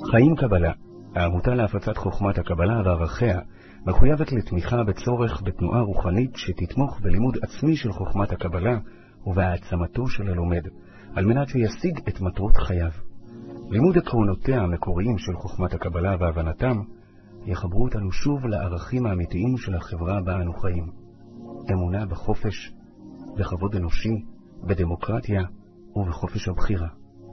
חיים קבלה, העמותה להפצת חוכמת הקבלה וערכיה, מחויבת לתמיכה בצורך בתנועה רוחנית שתתמוך בלימוד עצמי של חוכמת הקבלה ובהעצמתו של הלומד, על מנת שישיג את מטרות חייו. לימוד עקרונותיה המקוריים של חוכמת הקבלה והבנתם יחברו אותנו שוב לערכים האמיתיים של החברה בה אנו חיים. אמונה בחופש, בכבוד אנושי, בדמוקרטיה ובחופש הבחירה.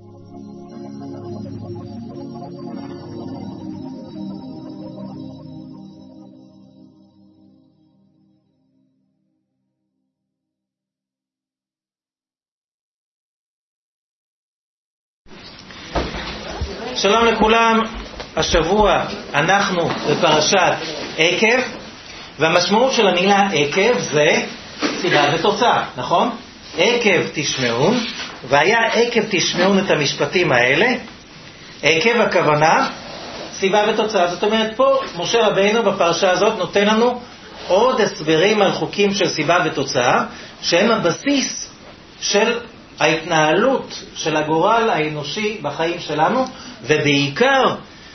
שלום לכולם, השבוע אנחנו בפרשת עקב, והמשמעות של המילה עקב זה סיבה ותוצאה, נכון? עקב תשמעון, והיה עקב תשמעון את המשפטים האלה. עקב הכוונה סיבה ותוצאה, זאת אומרת פה משה רבינו בפרשה הזאת נותן לנו עוד הסברים על חוקים של סיבה ותוצאה, שהם הבסיס של ההתנהלות של הגורל האנושי בחיים שלנו, ובעיקר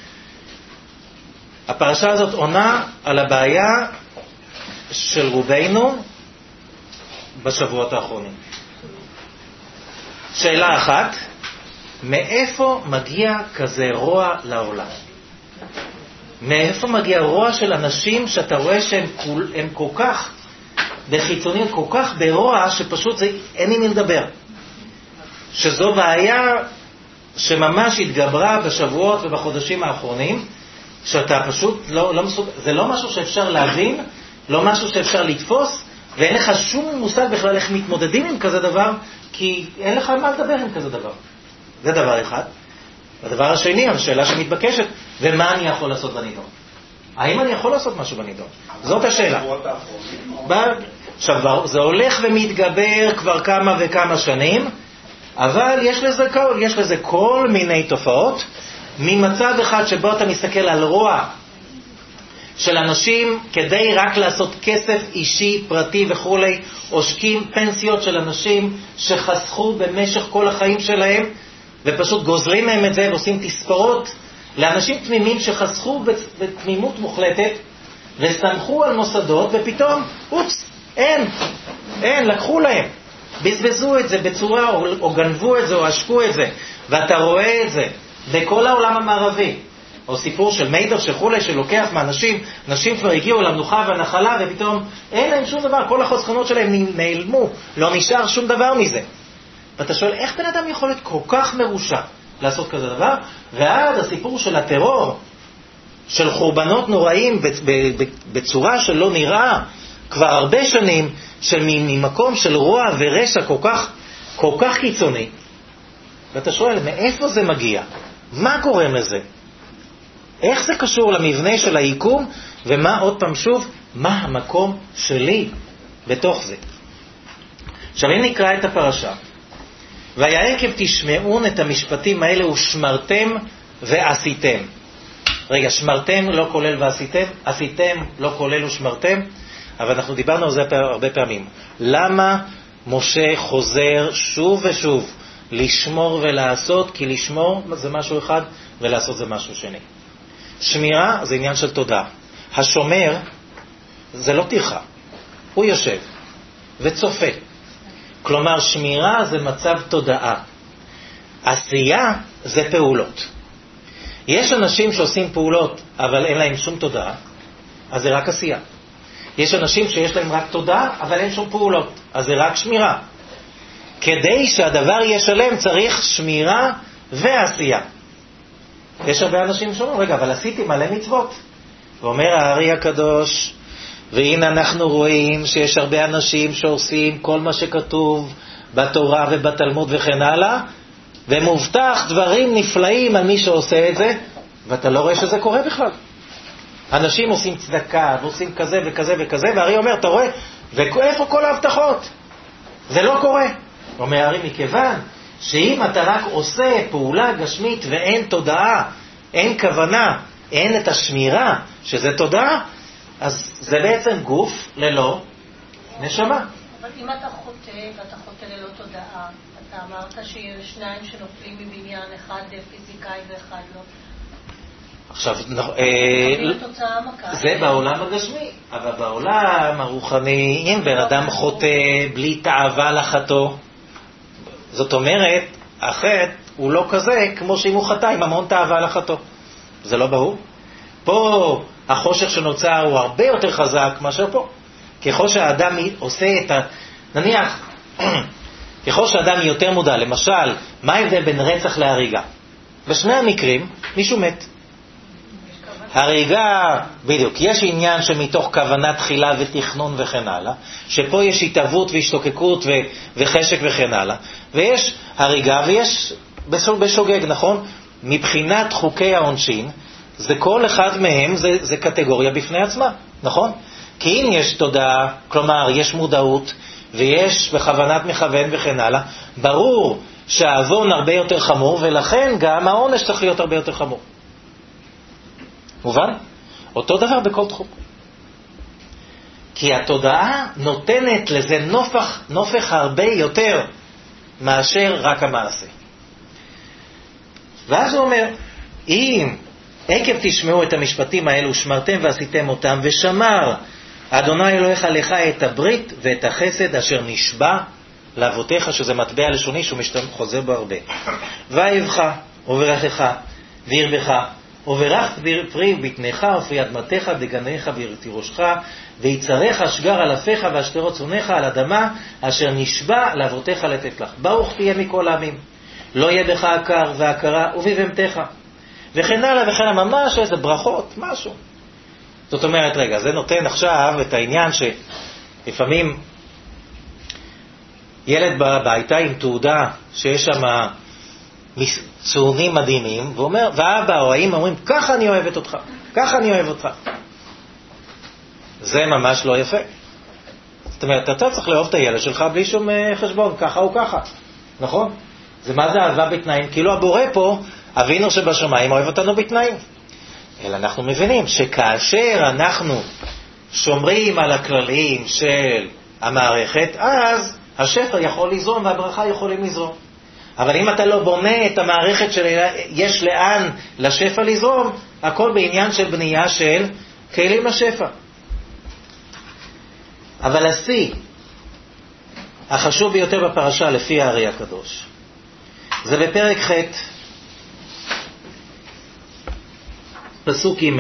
הפרשה הזאת עונה על הבעיה של רובנו בשבועות האחרונים. שאלה אחת, מאיפה מגיע כזה רוע לעולם? מאיפה מגיע רוע של אנשים שאתה רואה שהם כל כך בחיצוניות, כל כך ברוע, שפשוט אין עם מי לדבר? שזו בעיה שממש התגברה בשבועות ובחודשים האחרונים, שאתה פשוט לא מסוג... זה לא משהו שאפשר להבין, לא משהו שאפשר לתפוס, ואין לך שום מושג בכלל איך מתמודדים עם כזה דבר, כי אין לך מה לדבר עם כזה דבר. זה דבר אחד. הדבר השני, השאלה שמתבקשת, ומה אני יכול לעשות בנידון? האם אני יכול לעשות משהו בנידון? זאת השאלה. עכשיו, זה הולך ומתגבר כבר כמה וכמה שנים, אבל יש לזה כל מיני תופעות, ממצב אחד שבו אתה מסתכל על רוע של אנשים כדי רק לעשות כסף אישי, פרטי וכו', עושקים פנסיות של אנשים שחסכו במשך כל החיים שלהם, ופשוט גוזרים מהם את זה ועושים תספורות לאנשים תמימים שחסכו בתמימות מוחלטת וסמכו על מוסדות, ופתאום, אופס, אין, לקחו להם. בזבזו את זה בצורה, או גנבו את זה, או עשקו את זה, ואתה רואה את זה בכל העולם המערבי. או סיפור של מיידר שחולי שלוקח מאנשים, נשים כבר הגיעו למנוחה והנחלה, ופתאום אין להם שום דבר, כל החוסכנות שלהם נעלמו, לא נשאר שום דבר מזה. ואתה שואל, איך בן אדם יכול להיות כל כך מרושע לעשות כזה דבר? ועד הסיפור של הטרור, של חורבנות נוראים בצורה שלא נראה כבר הרבה שנים, ממקום של רוע ורשע כל כך קיצוני. ואתה שואל, מאיפה זה מגיע? מה גורם לזה? איך זה קשור למבנה של היקום? ומה עוד פעם שוב, מה המקום שלי בתוך זה? עכשיו אם נקרא את הפרשה, והיה עקב תשמעון את המשפטים האלה ושמרתם ועשיתם. רגע, שמרתם לא כולל ועשיתם, עשיתם לא כולל ושמרתם, אבל אנחנו דיברנו על זה הרבה פעמים. למה משה חוזר שוב ושוב לשמור ולעשות? כי לשמור זה משהו אחד ולעשות זה משהו שני. שמירה זה עניין של תודה. השומר זה לא טרחה, הוא יושב וצופה. כלומר שמירה זה מצב תודעה, עשייה זה פעולות. יש אנשים שעושים פעולות אבל אין להם שום תודעה, אז זה רק עשייה. יש אנשים שיש להם רק תודה, אבל אין שום פעולות, אז זה רק שמירה. כדי שהדבר יהיה שלם צריך שמירה ועשייה. יש הרבה אנשים שאומרים, רגע, אבל עשיתי מלא מצוות. ואומר הארי הקדוש, והנה אנחנו רואים שיש הרבה אנשים שעושים כל מה שכתוב בתורה ובתלמוד וכן הלאה, ומובטח דברים נפלאים על מי שעושה את זה, ואתה לא רואה שזה קורה בכלל. אנשים עושים צדקה, ועושים כזה וכזה וכזה, והארי אומר, אתה רואה, ואיפה כל ההבטחות? זה לא קורה. אומר הארי, מכיוון שאם אתה רק עושה פעולה גשמית ואין תודעה, אין כוונה, אין את השמירה, שזה תודעה, אז זה בעצם גוף ללא נשמה. אבל אם אתה חוטא ואתה חוטא ללא תודעה, אתה אמרת שיש שניים שנופלים מבניין, אחד פיזיקאי ואחד לא. עכשיו, תוצאה מכה. זה בעולם הגשמי, אבל בעולם הרוחני, אם בן אדם חוטא בלי תאווה לחטוא, זאת אומרת, החטא הוא לא כזה כמו שאם הוא חטא עם המון תאווה לחטוא. זה לא ברור? פה החושך שנוצר הוא הרבה יותר חזק מאשר פה. ככל שהאדם עושה נניח, ככל שהאדם יותר מודע, למשל, מה ההבדל בין רצח להריגה? בשני המקרים, מישהו מת. הריגה, בדיוק, יש עניין שמתוך כוונה תחילה ותכנון וכן הלאה, שפה יש התאבות והשתוקקות וחשק וכן הלאה, ויש הריגה ויש בשוגג, נכון? מבחינת חוקי העונשין, זה כל אחד מהם, זה קטגוריה בפני עצמה, נכון? כי אם יש תודעה, כלומר יש מודעות, ויש בכוונת מכוון וכן הלאה, ברור שהעוון הרבה יותר חמור, ולכן גם העונש צריך להיות הרבה יותר חמור. מובן? אותו דבר בכל תחום. כי התודעה נותנת לזה נופך הרבה יותר מאשר רק המעשה. ואז הוא אומר, אם עקב תשמעו את המשפטים האלו, שמרתם ועשיתם אותם, ושמר אדוני אלוהיך לך את הברית ואת החסד אשר נשבע לאבותיך, שזה מטבע לשוני שהוא חוזר בו הרבה. ויבך וברכך וירבך, וברך פרי בטנך ופרי אדמתך בגניך ותירושך, ויצרך שגר על אפיך והשתרות צונך על אדמה אשר נשבע לאבותיך לתת לך. ברוך תהיה מכל העמים, לא יהיה בך עקר ועקרה ובבהמתך, וכן הלאה וכן הלאה, ממש איזה ברכות, משהו. זאת אומרת, רגע, זה נותן עכשיו את העניין שלפעמים ילד בביתה עם תעודה שיש שם צורנים מדהימים, ואומר, ואבא או האמא אומרים, ככה אני אוהבת אותך, ככה אני אוהב אותך. זה ממש לא יפה. זאת אומרת, אתה צריך לאהוב את הילד שלך בלי שום חשבון, ככה או ככה, נכון? זה מה זה אהבה בתנאים? כאילו הבורא פה, אבינו שבשמיים אוהב אותנו בתנאים. אלא אנחנו מבינים שכאשר אנחנו שומרים על הכללים של המערכת, אז השפע יכול לזרום והברכה יכולים לזרום. אבל אם אתה לא בונה את המערכת שיש לאן לשפע לזרום, הכל בעניין של בנייה של כלים לשפע. אבל השיא החשוב ביותר בפרשה לפי הארי הקדוש זה בפרק ח' פסוק ג',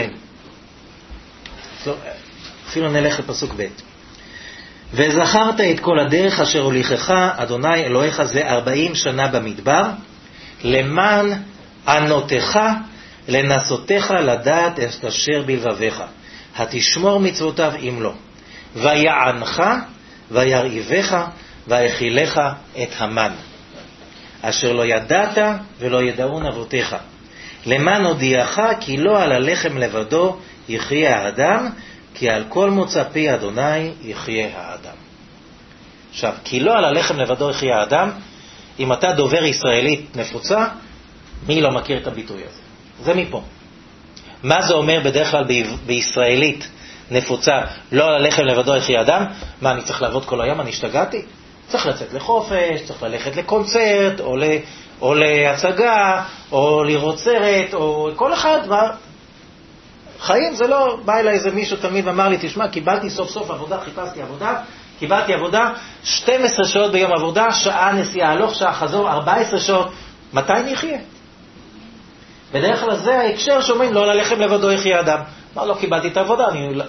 אפילו נלך לפסוק ב'. וזכרת את כל הדרך אשר הוליכך אדוני אלוהיך זה 40 שנה במדבר, למען ענותך לנסותך לדעת את אשר בלבביך, התשמור מצוותיו אם לא, ויענך וירעיבך ויחילך את המן אשר לא ידעת ולא ידעון אבותיך, למען הודיעך כי לא על הלחם לבדו יחיה האדם, כי על כל מוצא פי אדוני יחיה האדם. עכשיו, כי לא על הלחם לבדו יחיה האדם, אם אתה דובר ישראלית נפוצה, מי לא מכיר את הביטוי הזה? זה מפה. מה זה אומר בדרך כלל בישראלית נפוצה, לא על הלחם לבדו יחיה האדם? מה, אני צריך לעבוד כל היום? אני השתגעתי? צריך לצאת לחופש, צריך ללכת לקונצרט, או להצגה, או לראות סרט, או כל אחד, חיים זה לא, בא אליי איזה מישהו תמיד ואמר לי, תשמע, קיבלתי סוף סוף עבודה, חיפשתי עבודה, קיבלתי עבודה, 12 שעות ביום עבודה, שעה נסיעה הלוך, שעה חזור, 14 שעות, מתי נחיה? בדרך כלל זה ההקשר שאומרים, לא ללחם לבדו יחיה אדם. מה, לא קיבלתי את העבודה,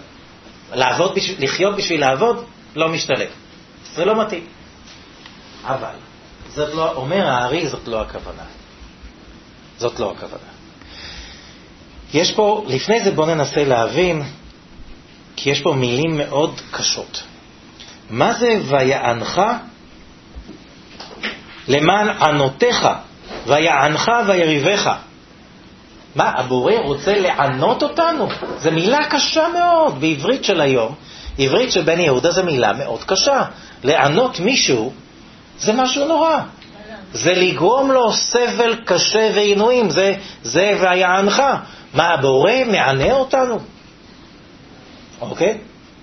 לחיות בשביל לעבוד, לא משתלם. זה לא מתאים. אבל, זאת לא, אומר הארי, זאת לא הכוונה. זאת לא הכוונה. יש פה, לפני זה בוא ננסה להבין, כי יש פה מילים מאוד קשות. מה זה ויענך? למען ענותך, ויענך ויריבך. מה, הבורא רוצה לענות אותנו? זו מילה קשה מאוד בעברית של היום. עברית של בן יהודה זו מילה מאוד קשה. לענות מישהו זה משהו נורא. זה לגרום לו סבל קשה ועינויים. זה ויענך. מה, הבורא מענה אותנו? אוקיי?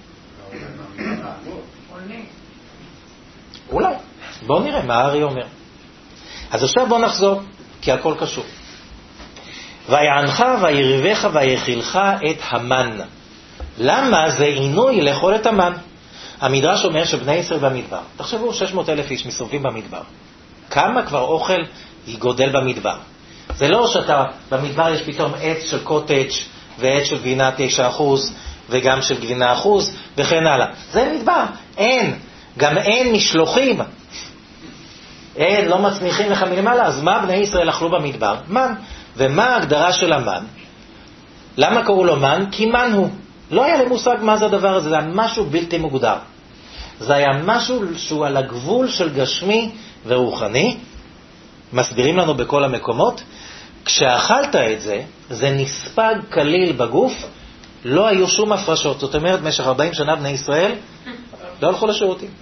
אולי. בואו נראה מה הארי אומר. אז עכשיו בואו נחזור, כי הכל קשור. ויענך ויריבך ויאכילך את המן. למה זה עינוי לאכול את המן? המדרש אומר שבני ישראל במדבר, תחשבו 600,000 איש מסתובבים במדבר, כמה כבר אוכל יגודל במדבר. זה לא שאתה במדבר יש פתאום עץ של קוטג' ועץ של גבינה 9% וגם של גבינה 1% וכן הלאה. זה מדבר, אין, גם אין משלוחים, אין, לא מצניחים לך מלמעלה. אז מה בני ישראל אכלו במדבר? מן. ומה ההגדרה של המן? למה קראו לו מן? כי מן הוא. לא היה לי מושג מה זה הדבר הזה, זה היה משהו בלתי מוגדר. זה היה משהו שהוא על הגבול של גשמי ורוחני. מסבירים לנו בכל המקומות. כשאכלת את זה, זה נספג כליל בגוף, לא היו שום הפרשות. זאת אומרת, במשך 40 שנה בני ישראל לא הלכו לשירותים.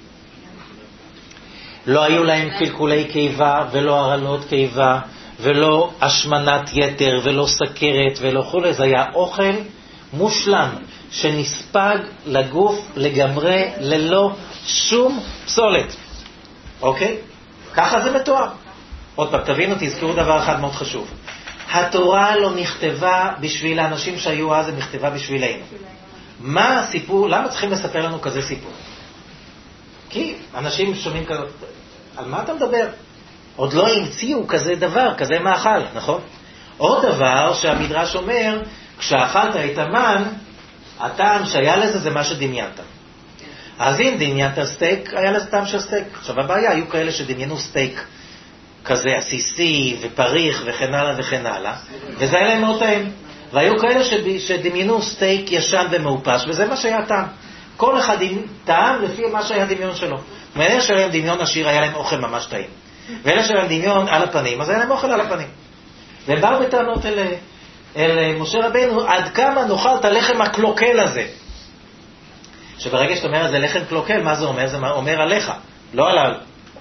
לא היו להם קלקולי קיבה ולא הרעלות קיבה ולא השמנת יתר ולא סכרת ולא חולה. זה היה אוכל מושלם שנספג לגוף לגמרי ללא שום פסולת. אוקיי? ככה זה מתואר. עוד פעם, תבינו, תזכרו דבר אחד מאוד חשוב. התורה לא נכתבה בשביל האנשים שהיו אז, היא נכתבה בשבילנו. מה הסיפור? למה צריכים לספר לנו כזה סיפור? כי אנשים שומעים כזה, על מה אתה מדבר? עוד לא המציאו כזה דבר, כזה מאכל, נכון? עוד דבר שהמדרש אומר, כשאכלת את המן, הטעם שהיה לזה זה מה שדמיינת. אז אם דמיינת סטייק, היה לזה טעם של סטייק. עכשיו הבעיה, היו כאלה שדמיינו סטייק כזה עסיסי ופריך וכן הלאה וכן הלאה, וזה היה להם מאוד טעים. והיו כאלה שדמיינו סטייק ישן ומאופש, וזה מה שהיה טעם. כל אחד טעם לפי מה שהיה דמיון שלו. ואלה שלהם דמיון עשיר, היה להם אוכל ממש טעים. ואלה שלהם דמיון על הפנים, אז היה להם אוכל על הפנים. והם באו בטענות אל משה רבינו, עד כמה נאכל את הלחם הקלוקל הזה. שברגע שאתה אומר, זה לחם קלוקל, מה זה אומר? זה אומר עליך, לא עליו.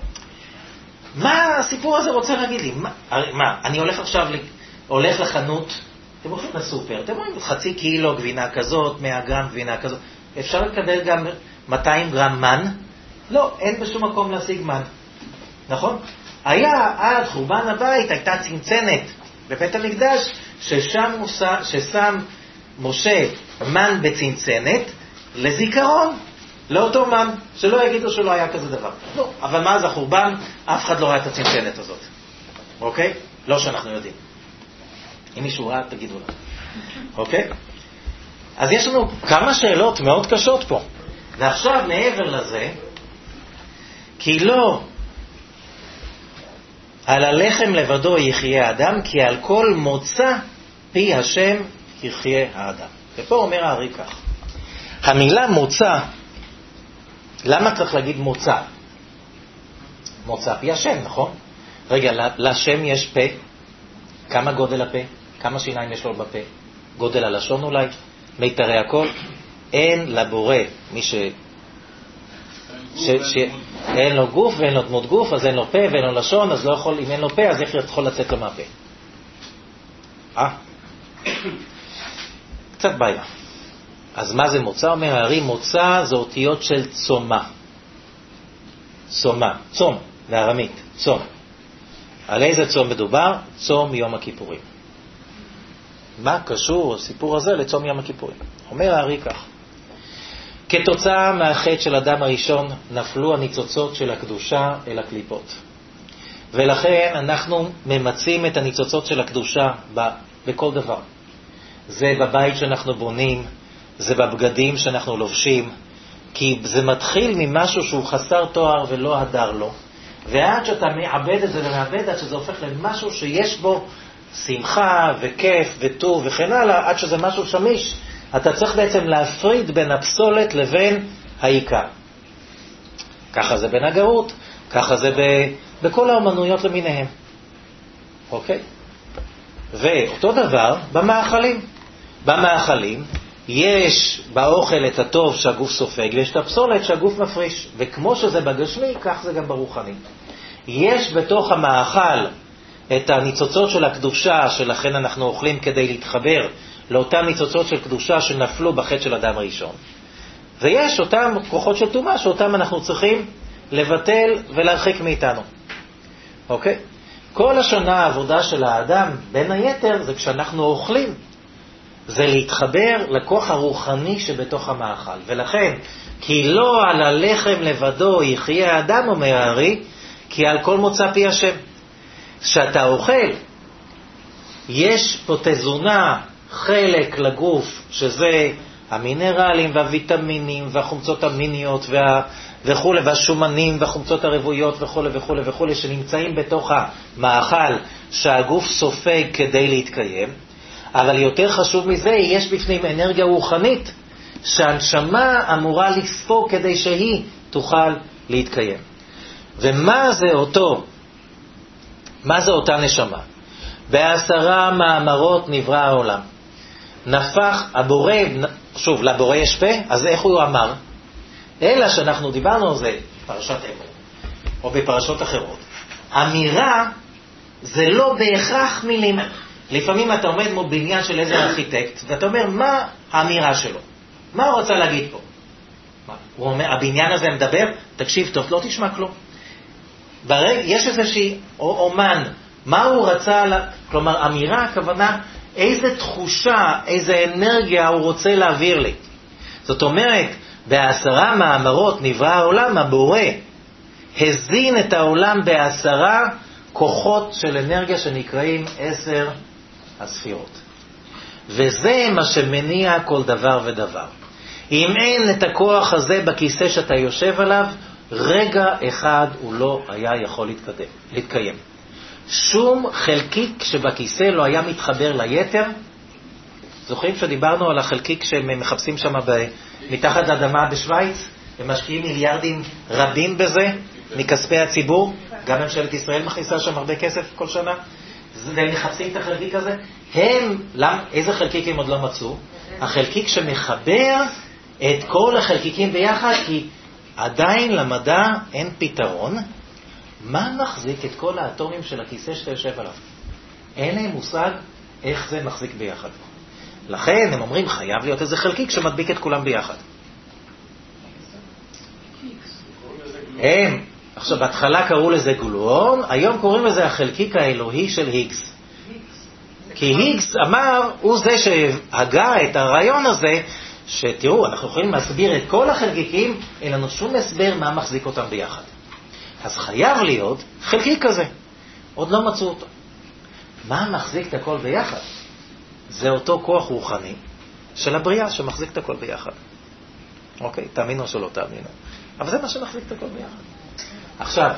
מה הסיפור הזה רוצה להגיד לי? מה? אני הולך עכשיו, הולך לחנות, אתם הולכים לסופר, אתם רואים חצי קילו גבינה כזאת, 100 גרם גבינה כזאת, אפשר לקבל גם 200 גרם מן? לא, אין בשום מקום להשיג מן. נכון? היה עד חורבן הבית, הייתה צנצנת בבית המקדש, ששם משה מן בצנצנת לזיכרון לאותו מן, שלא יגידו שלא היה כזה דבר. לא, אבל מה זה החורבן? אף אחד לא ראה את הצנצנת הזאת. אוקיי? לא שאנחנו יודעים. אם מישהו ראה, תגידו לנו. אוקיי? אז יש לנו כמה שאלות מאוד קשות פה. ועכשיו, מעבר לזה, כי לא על הלחם לבדו יחיה האדם, כי על כל מוצא פי השם יחיה האדם. ופה אומר הארי כך. המילה מוצא, למה צריך להגיד מוצא? מוצא פי השם, נכון? רגע, לשם יש פה. כמה גודל הפה? כמה שיניים יש לו בפה? גודל הלשון אולי? מיתרי הכל? אין לבורא מי אין לו גוף ואין לו דמות גוף, אז אין לו פה ואין לו לשון, אז לא יכול, אם אין לו פה, אז איך יכול לצאת לו מהפה? קצת בעיה. אז מה זה מוצא? אומר הארי, מוצא זה אותיות של צומה. צומה, צום, בארמית, צום. על איזה צום מדובר? צום יום הכיפורים. מה קשור הסיפור הזה לצום יום הכיפורים? אומר הארי כך. כתוצאה מהחטא של אדם הראשון נפלו הניצוצות של הקדושה אל הקליפות. ולכן אנחנו ממצים את הניצוצות של הקדושה בכל דבר. זה בבית שאנחנו בונים, זה בבגדים שאנחנו לובשים, כי זה מתחיל ממשהו שהוא חסר תואר ולא הדר לו. ועד שאתה מאבד את זה ומאבד, עד שזה הופך למשהו שיש בו שמחה וכיף וטוב וכן הלאה, עד שזה משהו שמיש, אתה צריך בעצם להפריד בין הפסולת לבין העיקר. ככה זה בנגרות, ככה זה בכל האומנויות למיניהם. אוקיי? ואותו דבר במאכלים. במאכלים יש באוכל את הטוב שהגוף סופג, ויש את הפסולת שהגוף מפריש. וכמו שזה בגשמי, כך זה גם ברוחני. יש בתוך המאכל את הניצוצות של הקדושה, שלכן אנחנו אוכלים כדי להתחבר לאותן ניצוצות של קדושה שנפלו בחטא של אדם הראשון. ויש אותם כוחות של טומאה שאותם אנחנו צריכים לבטל ולהרחיק מאיתנו. אוקיי? כל השנה העבודה של האדם, בין היתר, זה כשאנחנו אוכלים. זה להתחבר לכוח הרוחני שבתוך המאכל. ולכן, כי לא על הלחם לבדו יחיה האדם, אומר הארי, כי על כל מוצא פי השם. שאתה אוכל, יש פה תזונה, חלק לגוף, שזה המינרלים והוויטמינים והחומצות המיניות וכו', והשומנים והחומצות הרבויות וכו' וכו' וכו', שנמצאים בתוך המאכל שהגוף סופג כדי להתקיים. אבל יותר חשוב מזה, יש בפנים אנרגיה רוחנית שהנשמה אמורה לספוג כדי שהיא תוכל להתקיים. ומה זה מה זה אותה נשמה? ב10 מאמרות נברא העולם. נפח הבורא, שוב, לבורא יש פה, אז איך הוא אמר? אלא שאנחנו דיברנו על זה בפרשת אמור, או בפרשות אחרות. אמירה זה לא בהכרח מילים. לפעמים אתה עומד מול בניין של איזה ארכיטקט, ואתה אומר, מה האמירה שלו? מה הוא רוצה להגיד פה? הוא אומר, הבניין הזה מדבר, תקשיב טוב, לא תשמע כלום. יש איזושהי אומן, מה הוא רצה, כלומר, אמירה, הכוונה, איזה תחושה, איזה אנרגיה הוא רוצה להעביר לי. זאת אומרת, ב10 מאמרות נברא העולם, הבורא הזין את העולם ב10 כוחות של אנרגיה שנקראים 10 הספירות. וזה מה שמניע כל דבר ודבר. אם אין את הכוח הזה בכיסא שאתה יושב עליו, רגע אחד הוא לא היה יכול להתקיים. שום חלקיק שבכיסא לא היה מתחבר ליתר. זוכרים שדיברנו על החלקיק שהם מחפשים שם מתחת לאדמה בשוויץ? הם משקיעים מיליארדים רבים בזה, מכספי הציבור. גם ממשלת ישראל מכניסה שם הרבה כסף כל שנה. והם מחפשים את החלקיק הזה. איזה חלקיק הם עוד לא מצאו? החלקיק שמחבר את כל החלקיקים ביחד, כי עדיין למדע אין פתרון. מה מחזיק את כל האטומים של הכיסא שאתה יושב עליו? אין להם מושג איך זה מחזיק ביחד. לכן הם אומרים, חייב להיות איזה חלקיק שמדביק את כולם ביחד. עכשיו, בהתחלה קראו לזה גלואון, היום קוראים לזה החלקיק האלוהי של היגס. כי היגס אמר, הוא זה שהגה את הרעיון הזה, שתראו, אנחנו יכולים להסביר את כל החלקיקים, אין לנו שום הסבר מה מחזיק אותם ביחד. אז חייב להיות חלקיק כזה. עוד לא מצאו אותו. מה מחזיק את הכל ביחד? זה אותו כוח רוחני של הבריאה שמחזיק את הכל ביחד. אוקיי, תאמינו או שלא תאמינו. אבל זה מה שמחזיק את הכל ביחד. עכשיו,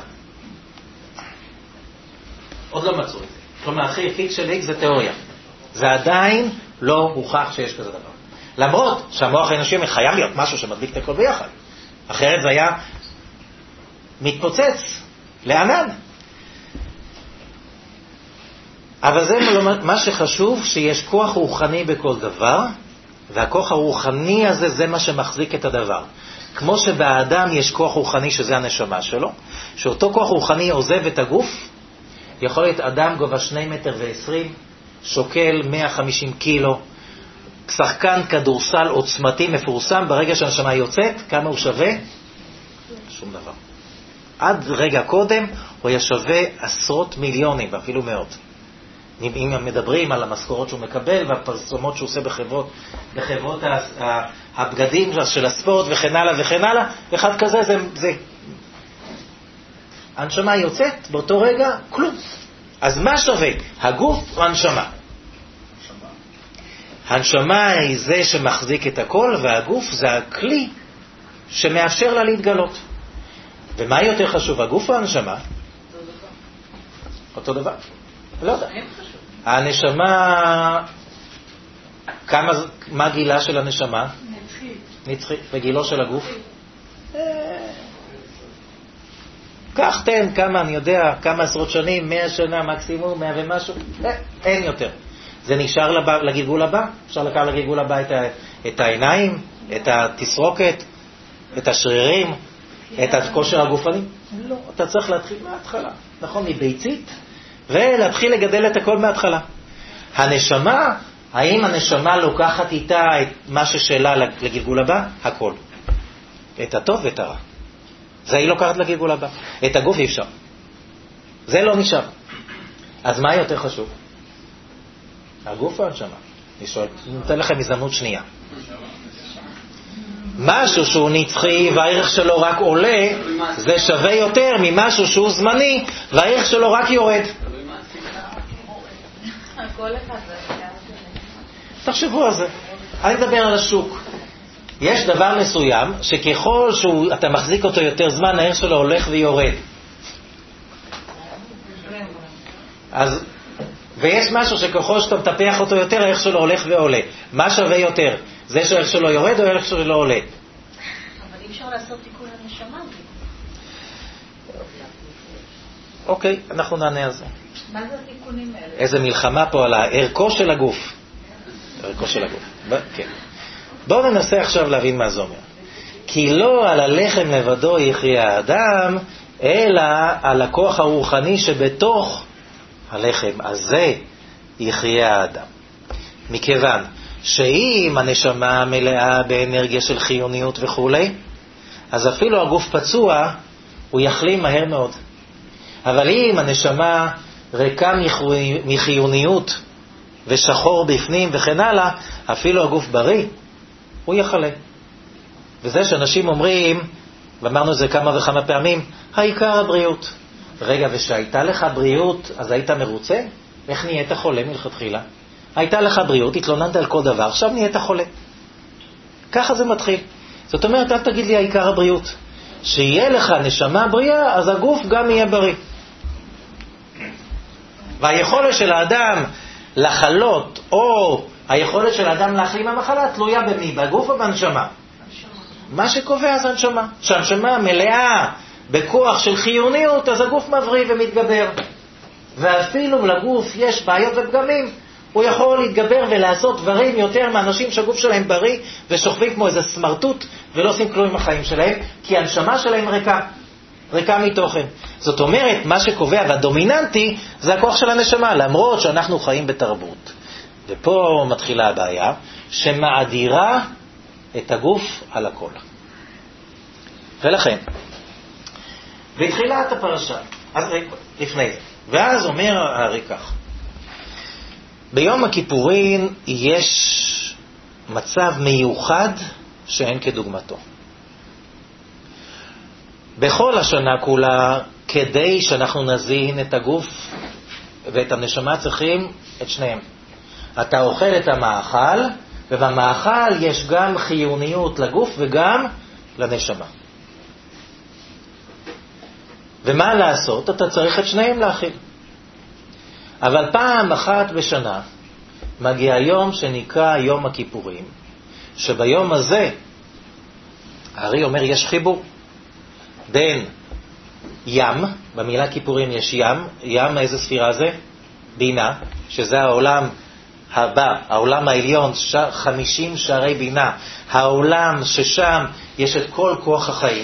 עוד לא מצאו את זה. כלומר, החלקיק של X זה תיאוריה. זה עדיין לא הוכח שיש כזה דבר. למרות שהמוח האנושי חייב להיות משהו שמדביק את הכל ביחד. אחרת זה היה מתפוצץ לענן. אבל זה מה שחשוב, שיש כוח רוחני בכל דבר, והכוח הרוחני הזה זה מה שמחזיק את הדבר. כמו שבאדם יש כוח רוחני שזה הנשמה שלו, שאותו כוח רוחני עוזב את הגוף, יכול להיות אדם גובה 2.20 מטר, שוקל 150 קילו, שחקן כדורסל עוצמתי מפורסם, ברגע שהנשמה יוצאת, כמה הוא שווה? שום דבר. עד רגע קודם הוא היה שווה עשרות מיליונים, ואפילו מאות. אם מדברים על המשכורות שהוא מקבל והפרסומות שהוא עושה בחברות הבגדים של הספורט וכן הלאה וכן הלאה, אחד כזה זה הנשמה יוצאת באותו רגע, כלום. אז מה שווה? הגוף או הנשמה? הנשמה היא זה שמחזיק את הכל, והגוף זה הכלי שמאפשר לה להתגלות. ומה יותר חשוב, הגוף או הנשמה? אותו דבר. לא יודע. הנשמה, מה גילה של הנשמה? נצחית. וגילו של הגוף? כך תן כמה, אני יודע, כמה עשרות שנים, 100 שנה מקסימום, 100 ומשהו, אין יותר. זה נשאר לגלגול הבא? אפשר לקחת לגלגול הבא את העיניים, את התסרוקת, את השרירים, את הכושר הגופני? לא, אתה צריך להתחיל מההתחלה. נכון, מביצית, ולהתחיל לגדל את הכל מההתחלה. הנשמה, האם הנשמה לוקחת איתה את מה ששאלה לגלגול הבא? הכל. את הטוב ואת הרע. זה היא לוקחת לגלגול הבא. את הגוף אי אפשר. זה לא נשאר. אז מה יותר חשוב? הגוף או הנשמה? נותן לכם הזדמנות שנייה. משהו שהוא נצחי והערך שלו רק עולה, זה שווה יותר ממשהו שהוא זמני והערך שלו רק יורד. תחשבו על זה. אני מדבר על השוק. יש דבר מסוים שככל שאתה מחזיק אותו יותר זמן, הערך שלו הולך ויורד. אז, ויש משהו שככל שאתה מטפח אותו יותר, הערך שלו הולך ועולה. מה שווה יותר? זה שהערך שלו יורד או הערך שלו לא עולה? אבל אי אפשר לעשות תיקון לנשמה. אוקיי, אנחנו נענה על זה. מה זה התיקונים האלה? איזה מלחמה פה על הערכו של הגוף. ערכו של הגוף. כן. בואו ננסה עכשיו להבין מה זה אומר. כי לא על הלחם לבדו יחיה האדם, אלא על הכוח הרוחני שבתוך הלחם הזה יחיה האדם. מכיוון שאם הנשמה מלאה באנרגיה של חיוניות וכו', אז אפילו הגוף פצוע, הוא יחלים מהר מאוד. אבל אם הנשמה ריקה מחיוניות ושחור בפנים וכן הלאה, אפילו הגוף בריא, הוא יחלה. וזה שאנשים אומרים, ואמרנו זה כמה וכמה פעמים, העיקר הבריאות. רגע, ושהייתה לך בריאות, אז היית מרוצה? איך נהיית חולה מלכתחילה? הייתה לך בריאות, התלוננת על כל דבר, עכשיו נהיית חולה. ככה זה מתחיל. זאת אומרת, אל תגיד לי העיקר הבריאות. שיהיה לך נשמה בריאה, אז הגוף גם יהיה בריא. והיכולת של האדם לחלות, או היכולת של האדם להחלים המחלה, תלויה במי? בגוף או בנשמה? מה שקובע זה הנשמה. שהנשמה מלאה בכוח של חיוניות, אז הגוף מבריא ומתגבר. ואפילו לגוף יש בעיות ופגמים, הוא יכול להתגבר ולעשות דברים יותר מאנשים שהגוף שלהם בריא ושוכבים כמו איזה סמרטוט ולא עושים כלום עם החיים שלהם, כי הנשמה שלהם ריקה מתוכן. זאת אומרת, מה שקובע והדומיננטי זה הכוח של הנשמה, למרות שאנחנו חיים בתרבות. ופה מתחילה הבעיה שמאדירה את הגוף על הכל. ולכן, בתחילת הפרשה, אז לפני זה, ואז אומר הארי כך, ביום הכיפורים יש מצב מיוחד שאין כדוגמתו. בכל השנה כולה, כדי שאנחנו נזין את הגוף ואת הנשמה, צריכים את שניהם. אתה אוכל את המאכל, ובמאכל יש גם חיוניות לגוף וגם לנשמה. ומה לעשות? אתה צריך את שניהם להאכיל. אבל פעם אחת בשנה מגיע יום שנקרא יום הכיפורים, שביום הזה, הארי אומר, יש חיבור בין ים, במילה כיפורים יש ים, ים איזה ספירה זה? בינה, שזה העולם הבא, העולם העליון, 50 שערי בינה, העולם ששם יש את כל כוח החיים,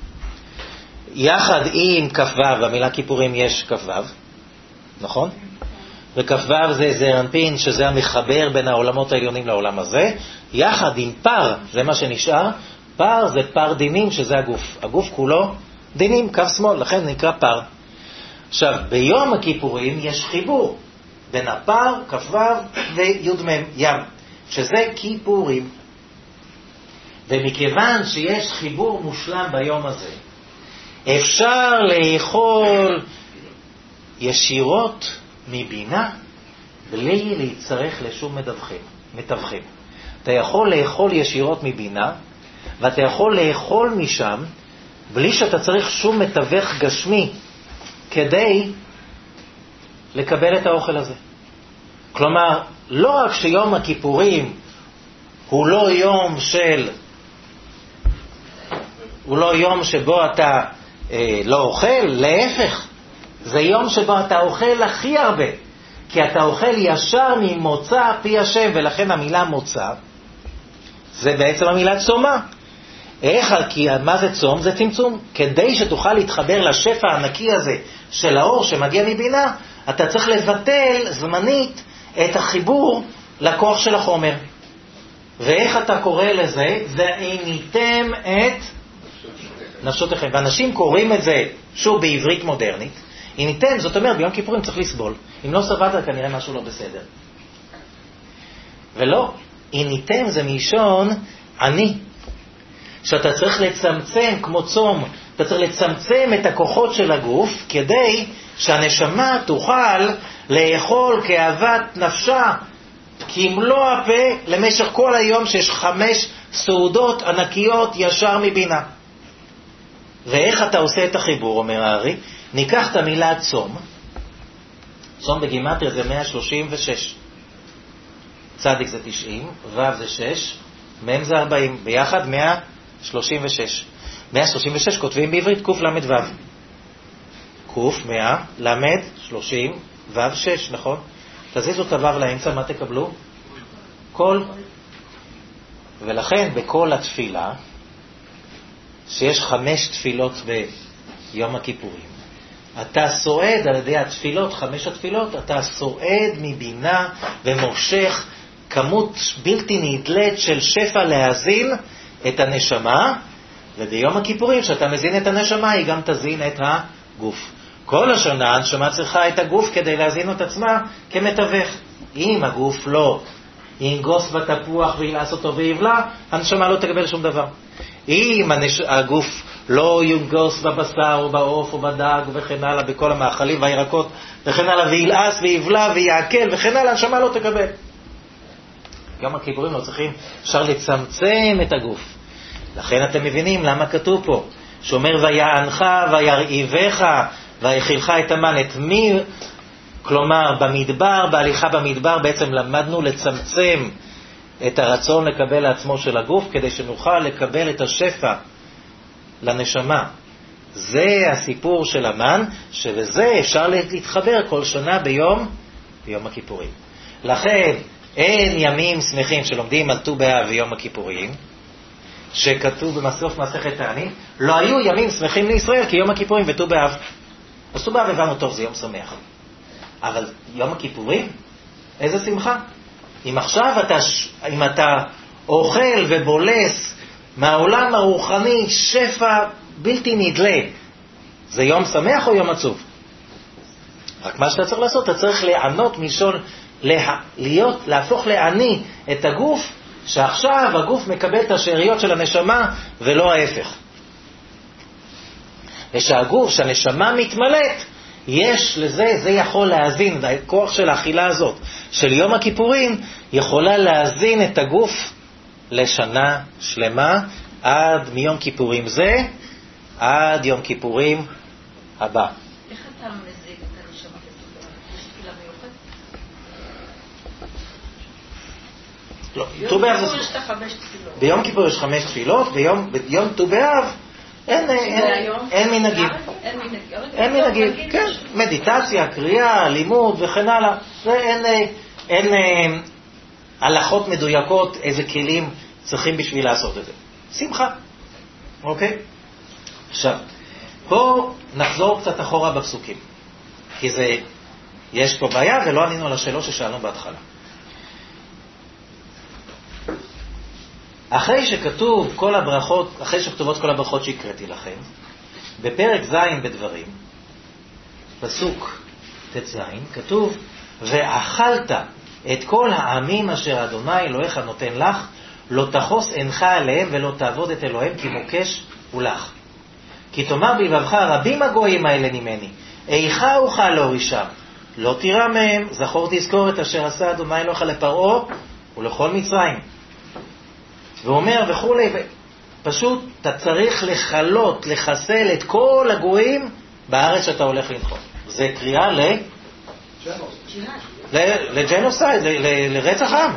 יחד עם כ"ו, במילה כיפורים יש כ"ו, נכון? וכ"ו זה זעירנפין, שזה המחבר בין העולמות העליונים לעולם הזה, יחד עם פר, זה מה שנשאר, פר זה פר דינים, שזה הגוף. הגוף כולו דינים, קו שמאל, לכן נקרא פר. עכשיו, ביום הכיפורים יש חיבור בין הפר, כ"ו וי"מ, ים, שזה כיפורים. ומכיוון שיש חיבור מושלם ביום הזה, אפשר לאכול ישירות מבינה בלי להצטרך לשום מתווכים. אתה יכול לאכול ישירות מבינה, ואתה יכול לאכול משם בלי שאתה צריך שום מתווך גשמי כדי לקבל את האוכל הזה. כלומר, לא רק שיום הכיפורים הוא לא יום שבו אתה לא אוכל, להפך, זה יום שבו אתה אוכל הכי הרבה, כי אתה אוכל ישר ממוצא פי השם, ולכן המילה מוצא זה בעצם המילה צומה. איך? כי מה זה צום? זה צמצום. כדי שתוכל להתחבר לשפע הענקי הזה של האור שמגיע מבינה, אתה צריך לבטל זמנית את החיבור לכוח של החומר. ואיך אתה קורא לזה? ועיניתם את נפשותיכם. ואנשים קוראים את זה שוב בעברית מודרנית, עיניתם, זאת אומרת, ביום כיפורים צריך לסבול. אם לא סבלת, כנראה משהו לא בסדר. ולא, עיניתם זה מלשון אני. שאתה צריך לצמצם כמו צום, אתה צריך לצמצם את הכוחות של הגוף, כדי שהנשמה תוכל לאכול כאוות נפשה, כמלוא הפה למשך כל היום, שיש 5 סעודות ענקיות ישר מבינה. ואיך אתה עושה את החיבור, אומר הארי? ניקח את המילה צום. צום בגימטריה זה 136. צדיק זה 90, ו' זה 6, מ' זה 40, ביחד 136. 136 כותבים בעברית קוף למד ו'. קוף 100, למד 30, ו' 6, נכון? תזיזו את הו' לאמצע, מה תקבלו? כל. ולכן בכל התפילה, שיש 5 תפילות ביום הכיפורים, אתה סועד על ידי התפילות, 5 התפילות, אתה סועד מבינה ומושך כמות בלתי נדלת של שפע להזין את הנשמה, וביום הכיפורים שאתה מזין את הנשמה היא גם תזין את הגוף. כל השנה הנשמה צריכה את הגוף כדי להזין את עצמה כמתווך. אם הגוף לא ינגוס בתפוח וילעס אותו ויבלע, הנשמה לא תקבל שום דבר. אם הגוף לא ינגוס בבשר או בעוף או בדג וכן הלאה, בכל המאכלים והירקות וכן הלאה, וילעס ויבלע ויעכל וכן הלאה, הנשמה לא תקבל. גם הכיפורים לא צריכים, אפשר לצמצם את הגוף. לכן אתם מבינים למה כתוב פה, שאומר ויענך וירעיבך ויאכילך את המן. את מי? כלומר במדבר, בהליכה במדבר בעצם למדנו לצמצם את הרצון לקבל לעצמו של הגוף, כדי שנוכל לקבל את השפע לנשמה. זה הסיפור של המן, שבזה אפשר להתחבר כל שנה ביום הכיפורים. לכן אין ימים שמחים שלומדים על ט"ו באב ויום הכיפורים, שכתוב בסוף מסכת תענית, לא היו ימים שמחים לישראל כי יום הכיפורים וט"ו באב. אז ט"ו באב הבנו טוב, זה יום שמח. אבל יום הכיפורים, איזה שמחה? אם עכשיו אם אתה אוכל ובולס מהעולם הרוחני שפע בלתי נדלה, זה יום שמח או יום עצוב? רק מה שאתה צריך לעשות, אתה צריך לענות מלשון להפוך לעני את הגוף, שעכשיו הגוף מקבל את השאריות של הנשמה ולא ההפך. ושהגוף, שהנשמה מתמלאת, יש לזה, זה יכול להזין, הכוח של האכילה הזאת של יום הכיפורים יכולה להזין את הגוף לשנה שלמה, עד מיום כיפורים זה עד יום כיפורים הבא. איך אתה מזין את הנשמה בט"ו באב? יש תפילה מיוחדת? לא, ט"ו באב זה... יש 5 תפילות. ביום כיפור יש 5 תפילות, ביום ט"ו באב אין מנהגים. אין מנהגים, כן, מדיטציה, קריאה, לימוד וכן הלאה. אין הלכות מדויקות איזה כלים צריכים בשביל לעשות את זה. שמחה. אוקיי? עכשיו, פה נחזור קצת אחורה בפסוקים, כי יש פה בעיה ולא ענינו על השאלות ששאלנו בהתחלה. אחרי שכתוב כל הברכות, אחרי שכתובות כל הברכות שהקראתי לכם, בפרק ז' בדברים, פסוק ט"ז, כתוב, ואכלת את כל העמים אשר אדוני אלוהיך נותן לך, לא תחוס עינך עליהם ולא תעבוד את אלוהים, כי מוקש הוא לך. כי תאמר בלבבך, רבים הגויים האלה ממני, איכה אוכל להורישם, לא תירא מהם, זכור תזכור את אשר עשה אדוני אלוהיך לפרעה ולכל מצרים. ואומר וכולי, פשוט אתה צריך לחסל את כל הגויים בארץ שאתה הולך לנחול. זה קריאה לג'נוסייד, לרצח עם.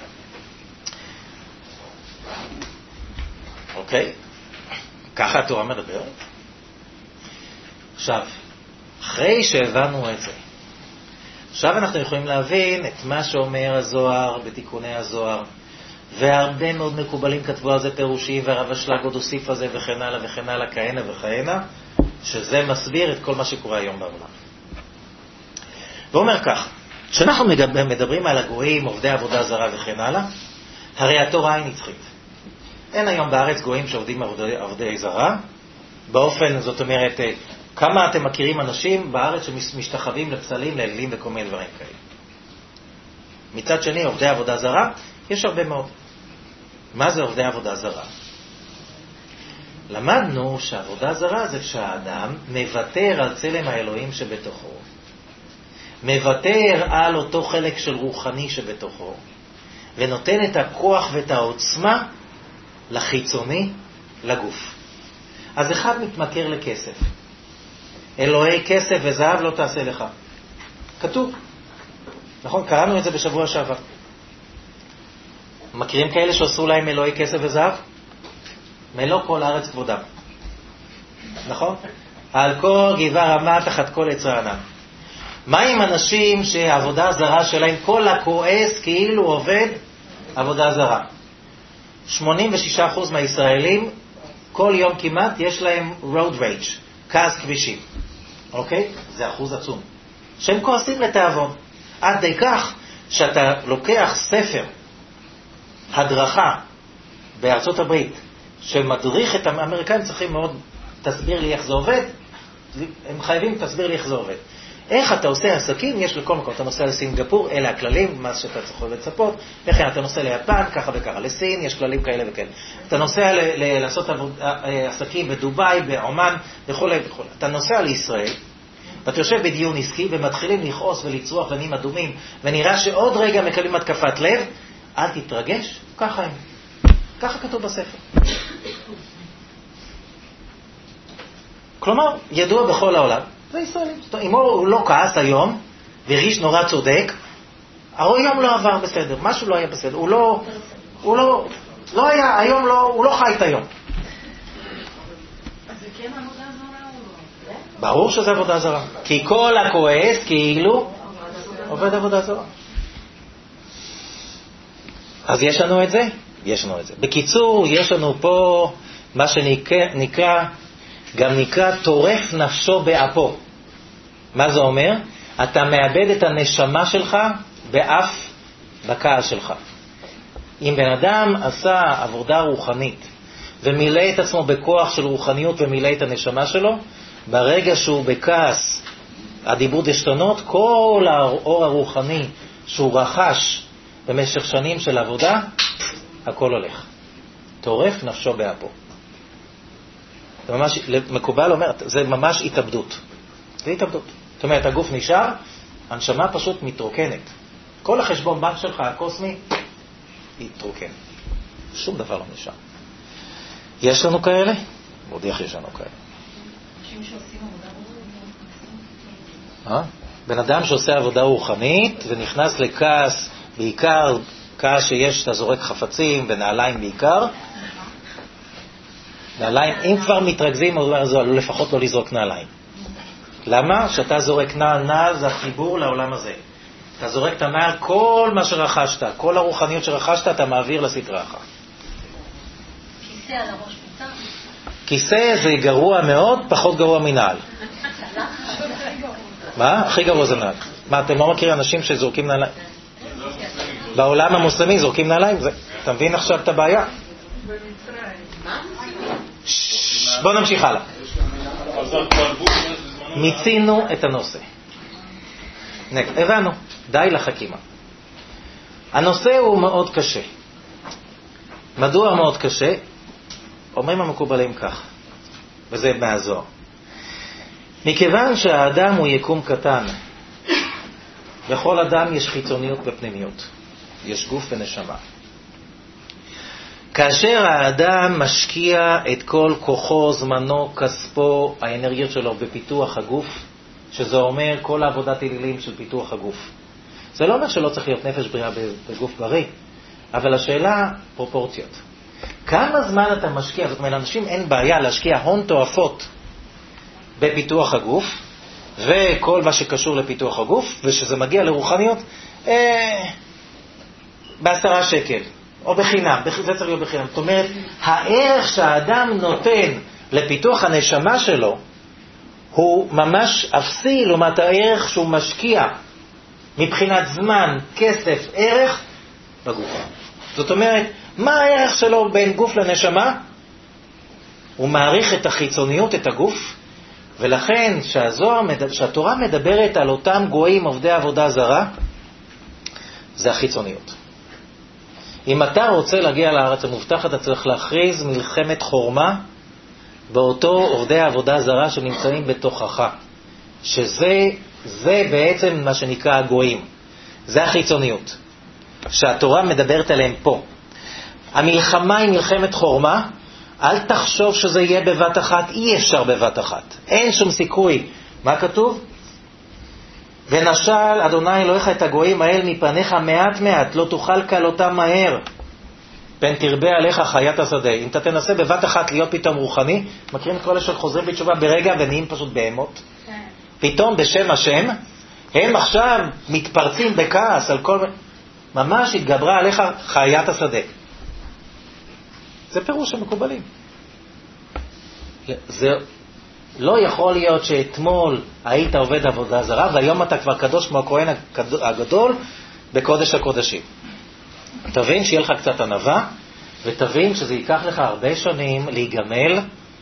אוקיי? ככה התורה מדברת. עכשיו, אחרי שהבנו את זה, עכשיו אנחנו יכולים להבין את מה שאומר הזוהר בתיקוני הזוהר, והרבה מאוד מקובלים כתבו על זה פירושים, והרב אשלג עוד הוסיף על זה וכן הלאה וכן הלאה, כהנה וכהנה, שזה מסביר את כל מה שקורה היום בעולם. ואומר כך, כשאנחנו מדברים על הגויים, עובדי עבודה זרה וכן הלאה, הרי התורה היא נצחית. אין היום בארץ גויים שעובדים עבודי זרה, באופן, זאת אומרת, כמה אתם מכירים אנשים בארץ שמשתחווים לפסלים, לאלילים וכל מיני דברים כאלה? מצד שני, עובדי עבודה זרה, יש הרבה מאוד. מה זה עובדי עבודה זרה? למדנו שעבודה זרה זה כשהאדם מוותר על צלם האלוהים שבתוכו, מוותר על אותו חלק של רוחני שבתוכו, ונותן את הכוח ואת העוצמה לחיצוני, לגוף. אז אחד מתמכר לכסף. אלוהי כסף וזהב לא תעשה לך. כתוב. נכון? קראנו את זה בשבוע שעבר. מכירים כאלה שעשו להם אלוהי כסף וזהב? מלוא כל הארץ כבודם. נכון? על כל גבעה רמה תחת כל עץ רענן. מה עם אנשים שהעבודה הזרה שלהם, כל הכועס כאילו עובד עבודה זרה? 86% מהישראלים, כל יום כמעט, יש להם road rage, כעס כבישים. אוקיי? זה אחוז עצום. שהם כועסים לתאבון. עד די כך שאתה לוקח ספר הדרכה בארצות הברית, שמדריך את האמריקאים, צריכים מאוד, תסביר לי איך זה עובד, הם חייבים תסביר לי איך זה עובד. איך אתה עושה עסקים, יש לכל מקום, אתה נוסע לסינגפור, אלה הכללים, מה שאתה צריך לצפות, איך אתה נוסע ליפן, ככה וככה, לסין, יש כללים כאלה וכאלה. אתה נוסע לעשות עסקים בדוביי, בעומן, וכו' וכו'. אתה נוסע לישראל, ואתה יושב בדיון עסקי, ומתחילים לכעוס ולצרוח ונעים אדומים, ונראה שעוד רגע מקבלים התקפת לב, אל תתרגש, ככה הם. ככה כתוב בספר. כלומר, ידוע בכל העולם, זה ישראלים. אם הוא לא כעס היום, והרגיש נורא צודק, היום לא עבר בסדר, משהו לא היה בסדר. הוא לא היה, היום לא, הוא לא חי את היום. אז זה כן עבודה זרה או לא? ברור שזה עבודה זרה. כי כל הכועס כאילו עובד עבודה זרה. אז יש לנו את זה? יש לנו את זה. בקיצור, יש לנו פה מה שנקרא, גם נקרא טורף נפשו באפו. מה זה אומר? אתה מאבד את הנשמה שלך באף בכעס שלך. אם בן אדם עשה עבודה רוחנית ומילא את עצמו בכוח של רוחניות ומילא את הנשמה שלו, ברגע שהוא בכעס, הדיבור דשתנות, כל האור הרוחני שהוא רכש במשך שנים של עבודה, הכל הולך. טורף נפשו באפו. זה ממש, מקובל אומר, זה ממש התאבדות. זה התאבדות. זאת אומרת, הגוף נשאר, הנשמה פשוט מתרוקנת. כל החשבון בנק שלך, הקוסמי, יתרוקן. שום דבר לא נשאר. יש לנו כאלה? מודיח יש לנו כאלה. אנשים שעושים עבודה רוחנית. בן אדם שעושה עבודה רוחנית ונכנס לכעס, בעיקר כעס שיש, אתה זורק חפצים ונעליים בעיקר. נעליים, אם כבר מתרכזים, אז לפחות לא לזרוק נעליים. למה? שאתה זורק נעל זה החיבור לעולם הזה. אתה זורק את הנעל, כל מה שרכשת, כל הרוחניות שרכשת, אתה מעביר לסטרה אחת. כיסא על הראש פתח. כיסא זה גרוע מאוד, פחות גרוע מנעל. מה? הכי גרוע זה נעל. מה, אתם לא מכירים אנשים שזורקים נעליים? בעולם המוסלמי זורקים נעליים? אתה מבין עכשיו את הבעיה? בוא נמשיך הלאה. מיצינו את הנושא. הבנו, די לחכימה. הנושא הוא מאוד קשה. מדוע מאוד קשה? אומרים המקובלים כך, וזה מהזוהר. מכיוון שהאדם הוא יקום קטן, בכל אדם יש חיצוניות ופנימיות. יש גוף ונשמה. כאשר האדם משקיע את כל כוחו, זמנו, כספו, האנרגיות שלו בפיתוח הגוף, שזה אומר כל העבודת אלילים של פיתוח הגוף. זה לא אומר שלא צריך להיות נפש בריאה בגוף בריא, אבל השאלה פרופורציות. כמה זמן אתה משקיע? זאת אומרת, לאנשים אין בעיה להשקיע הון תועפות בפיתוח הגוף, וכל מה שקשור לפיתוח הגוף, ושזה מגיע לרוחניות, ב10 שקל. או בחינם, זה צריך להיות בחינם. זאת אומרת, הערך שהאדם נותן לפיתוח הנשמה שלו, הוא ממש אפסי לעומת הערך שהוא משקיע מבחינת זמן, כסף, ערך בגוף. זאת אומרת, מה הערך שלו בין גוף לנשמה? הוא מעריך את החיצוניות, את הגוף, ולכן שהתורה מדברת על אותם גויים עובדי עבודה זרה, זה החיצוניות. אם אתה רוצה להגיע לארץ המובטחת, אתה צריך להכריז מלחמת חורמה באותו עובדי עבודה זרה שנמצאים בתוכך. שזה בעצם מה שנקרא הגויים. זה החיצוניות שהתורה מדברת עליהם פה. המלחמה היא מלחמת חורמה. אל תחשוב שזה יהיה בבת אחת, אי אפשר בבת אחת. אין שום סיכוי. מה כתוב? ונשל אדוני אלוהיך את הגויים האל מפניך מעט מעט, לא תוכל כלותם מהר. פן תרבה עליך חיית השדה. אם אתה תנסה בבת אחת להיות פתאום רוחני, מכירים כל אלה שחוזרים בתשובה ברגע ונהיים פשוט בהמות? פתאום בשם השם, הם עכשיו מתפרצים בכעס על כל... ממש התגברה עליך חיית השדה. זה פירוש המקובלים. זה לא יכול להיות שאתמול היית עובד עבודה זרה, והיום אתה כבר קדוש כמו הכהן הגדול בקודש הקודשים. תבין שיהיה לך קצת ענווה, ותבין שזה ייקח לך הרבה שנים להיגמל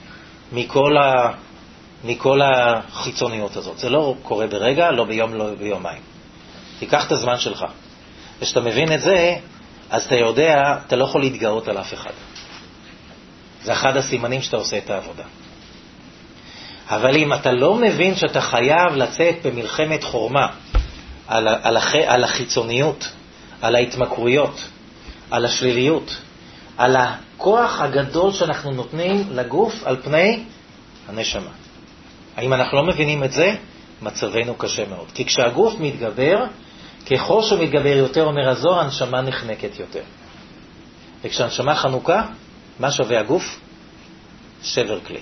מכל החיצוניות הזאת. זה לא קורה ברגע, לא ביום, לא ביומיים. תיקח את הזמן שלך. ושאתה מבין את זה, אז אתה יודע, אתה לא יכול להתגאות על אף אחד. זה אחד הסימנים שאתה עושה את העבודה. אבל אם אתה לא מבין שאתה חייב לצאת במלחמת חורמה על החיצוניות, על ההתמכרויות, על השליליות, על הכוח הגדול שאנחנו נותנים לגוף על פני הנשמה. האם אנחנו לא מבינים את זה? מצבנו קשה מאוד. כי כשהגוף מתגבר, ככל שהוא מתגבר יותר, אומר הזוהר, הנשמה נחנקת יותר. וכשהנשמה חנוכה, מה שווה הגוף? שבר כלי.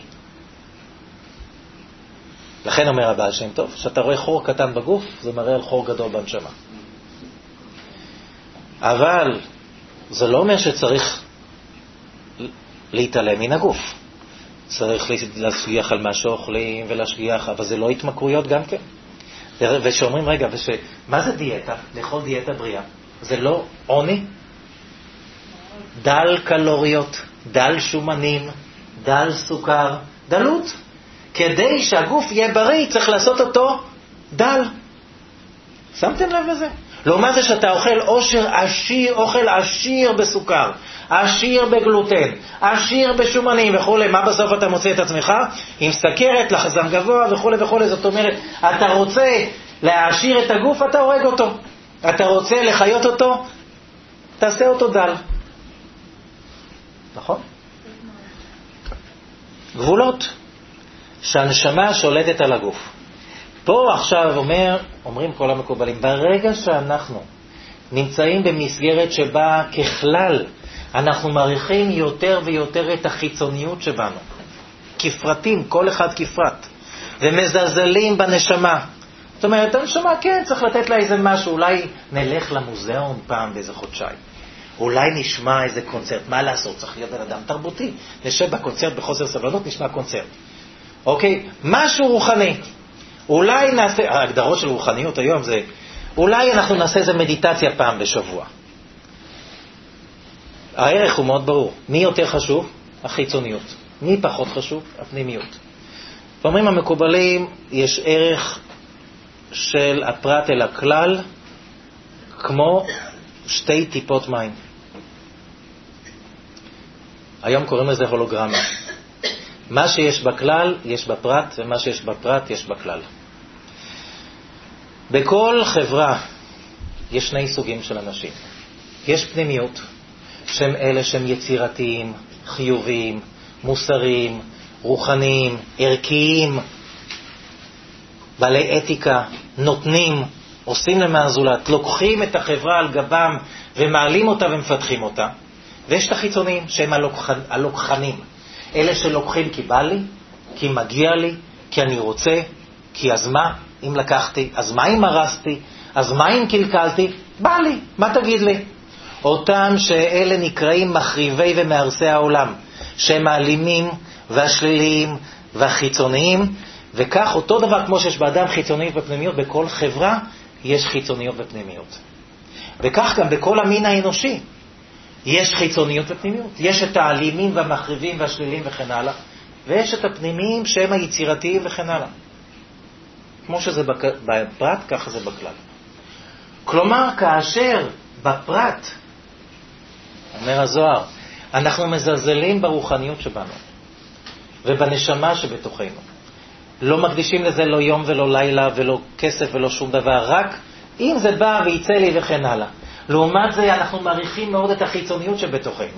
לכן אומר הבעל שם טוב, שאתה רואה חור קטן בגוף, זה מראה על חור גדול בנשמה. אבל זה לא אומר שצריך להתעלם מן הגוף. צריך להשגיח על מה שאוכלים ולהשגיח, אבל זה לא התמכרויות גם כן. ושאומרים, רגע, מה זה דיאטה? לאכול דיאטה בריאה. זה לא עוני? דל קלוריות, דל שומנים, דל סוכר, דלות. כדי שהגוף יהיה בריא, צריך לעשות אותו דל. שמתם לב לזה? לעומת זה שאתה אוכל אוכל עשיר בסוכר, עשיר בגלוטן, עשיר בשומנים וכו', מה בסוף אתה מוצא את עצמך? עם סכרת, לחזם גבוה וכו' וכו'. זאת אומרת, אתה רוצה להעשיר את הגוף, אתה הורג אותו. אתה רוצה לחיות אותו, תעשה אותו דל. נכון? גבולות. שהנשמה שולטת על הגוף. פה עכשיו אומרים כל המקובלים, ברגע שאנחנו נמצאים במסגרת שבה ככלל אנחנו מעריכים יותר ויותר את החיצוניות שבנו, כפרטים, כל אחד כפרט, ומזלזלים בנשמה. זאת אומרת, הנשמה כן, צריך לתת לה איזה משהו, אולי נלך למוזיאון פעם באיזה חודשיים. אולי נשמע איזה קונצרט, מה לעשות? צריך להיות בן אדם תרבותי. נשב בקונצרט בחוסר סבלנות, נשמע קונצרט. אוקיי? משהו רוחני. אולי נעשה, ההגדרות של רוחניות היום זה, אולי אנחנו נעשה איזה מדיטציה פעם בשבוע. הערך הוא מאוד ברור. מי יותר חשוב? החיצוניות. מי פחות חשוב? הפנימיות. ואומרים המקובלים, יש ערך של הפרט אל הכלל, כמו שתי טיפות מים. היום קוראים לזה הולוגרמה. מה שיש בכלל, יש בפרט, ומה שיש בפרט, יש בכלל. בכל חברה יש שני סוגים של אנשים. יש פנימיות, שהם אלה שהם יצירתיים, חיוביים, מוסריים, רוחניים, ערכיים, בעלי אתיקה, נותנים, עושים למען זולת, לוקחים את החברה על גבם ומעלים אותה ומפתחים אותה. ויש את החיצוניים שהם הלוקחנים. אלה שלוקחים כי בא לי, כי מגיע לי, כי אני רוצה, כי אז מה אם לקחתי, אז מה אם הרסתי, אז מה אם קלקלתי, בא לי, מה תגיד לי? אותם שאלה נקראים מחריבי ומארסי העולם, שהם האלימים והשליליים והחיצוניים, וכך אותו דבר כמו שיש באדם חיצוניות ופנימיות, בכל חברה יש חיצוניות ופנימיות. וכך גם בכל המין האנושי. יש חיצוניות ופנימיות. יש את האלימים והמחריבים והשליליים וכן הלאה. ויש את הפנימיים שהם היצירתיים וכן הלאה. כמו שזה בפרט, ככה זה בכלל. כלומר, כאשר בפרט, אומר הזוהר, אנחנו מזלזלים ברוחניות שבנו, ובנשמה שבתוכנו. לא מקדישים לזה לא יום ולא לילה ולא כסף ולא שום דבר, רק אם זה בא ויצא לי וכן הלאה. לעומת זה אנחנו מעריכים מאוד את החיצוניות שבתוכנו.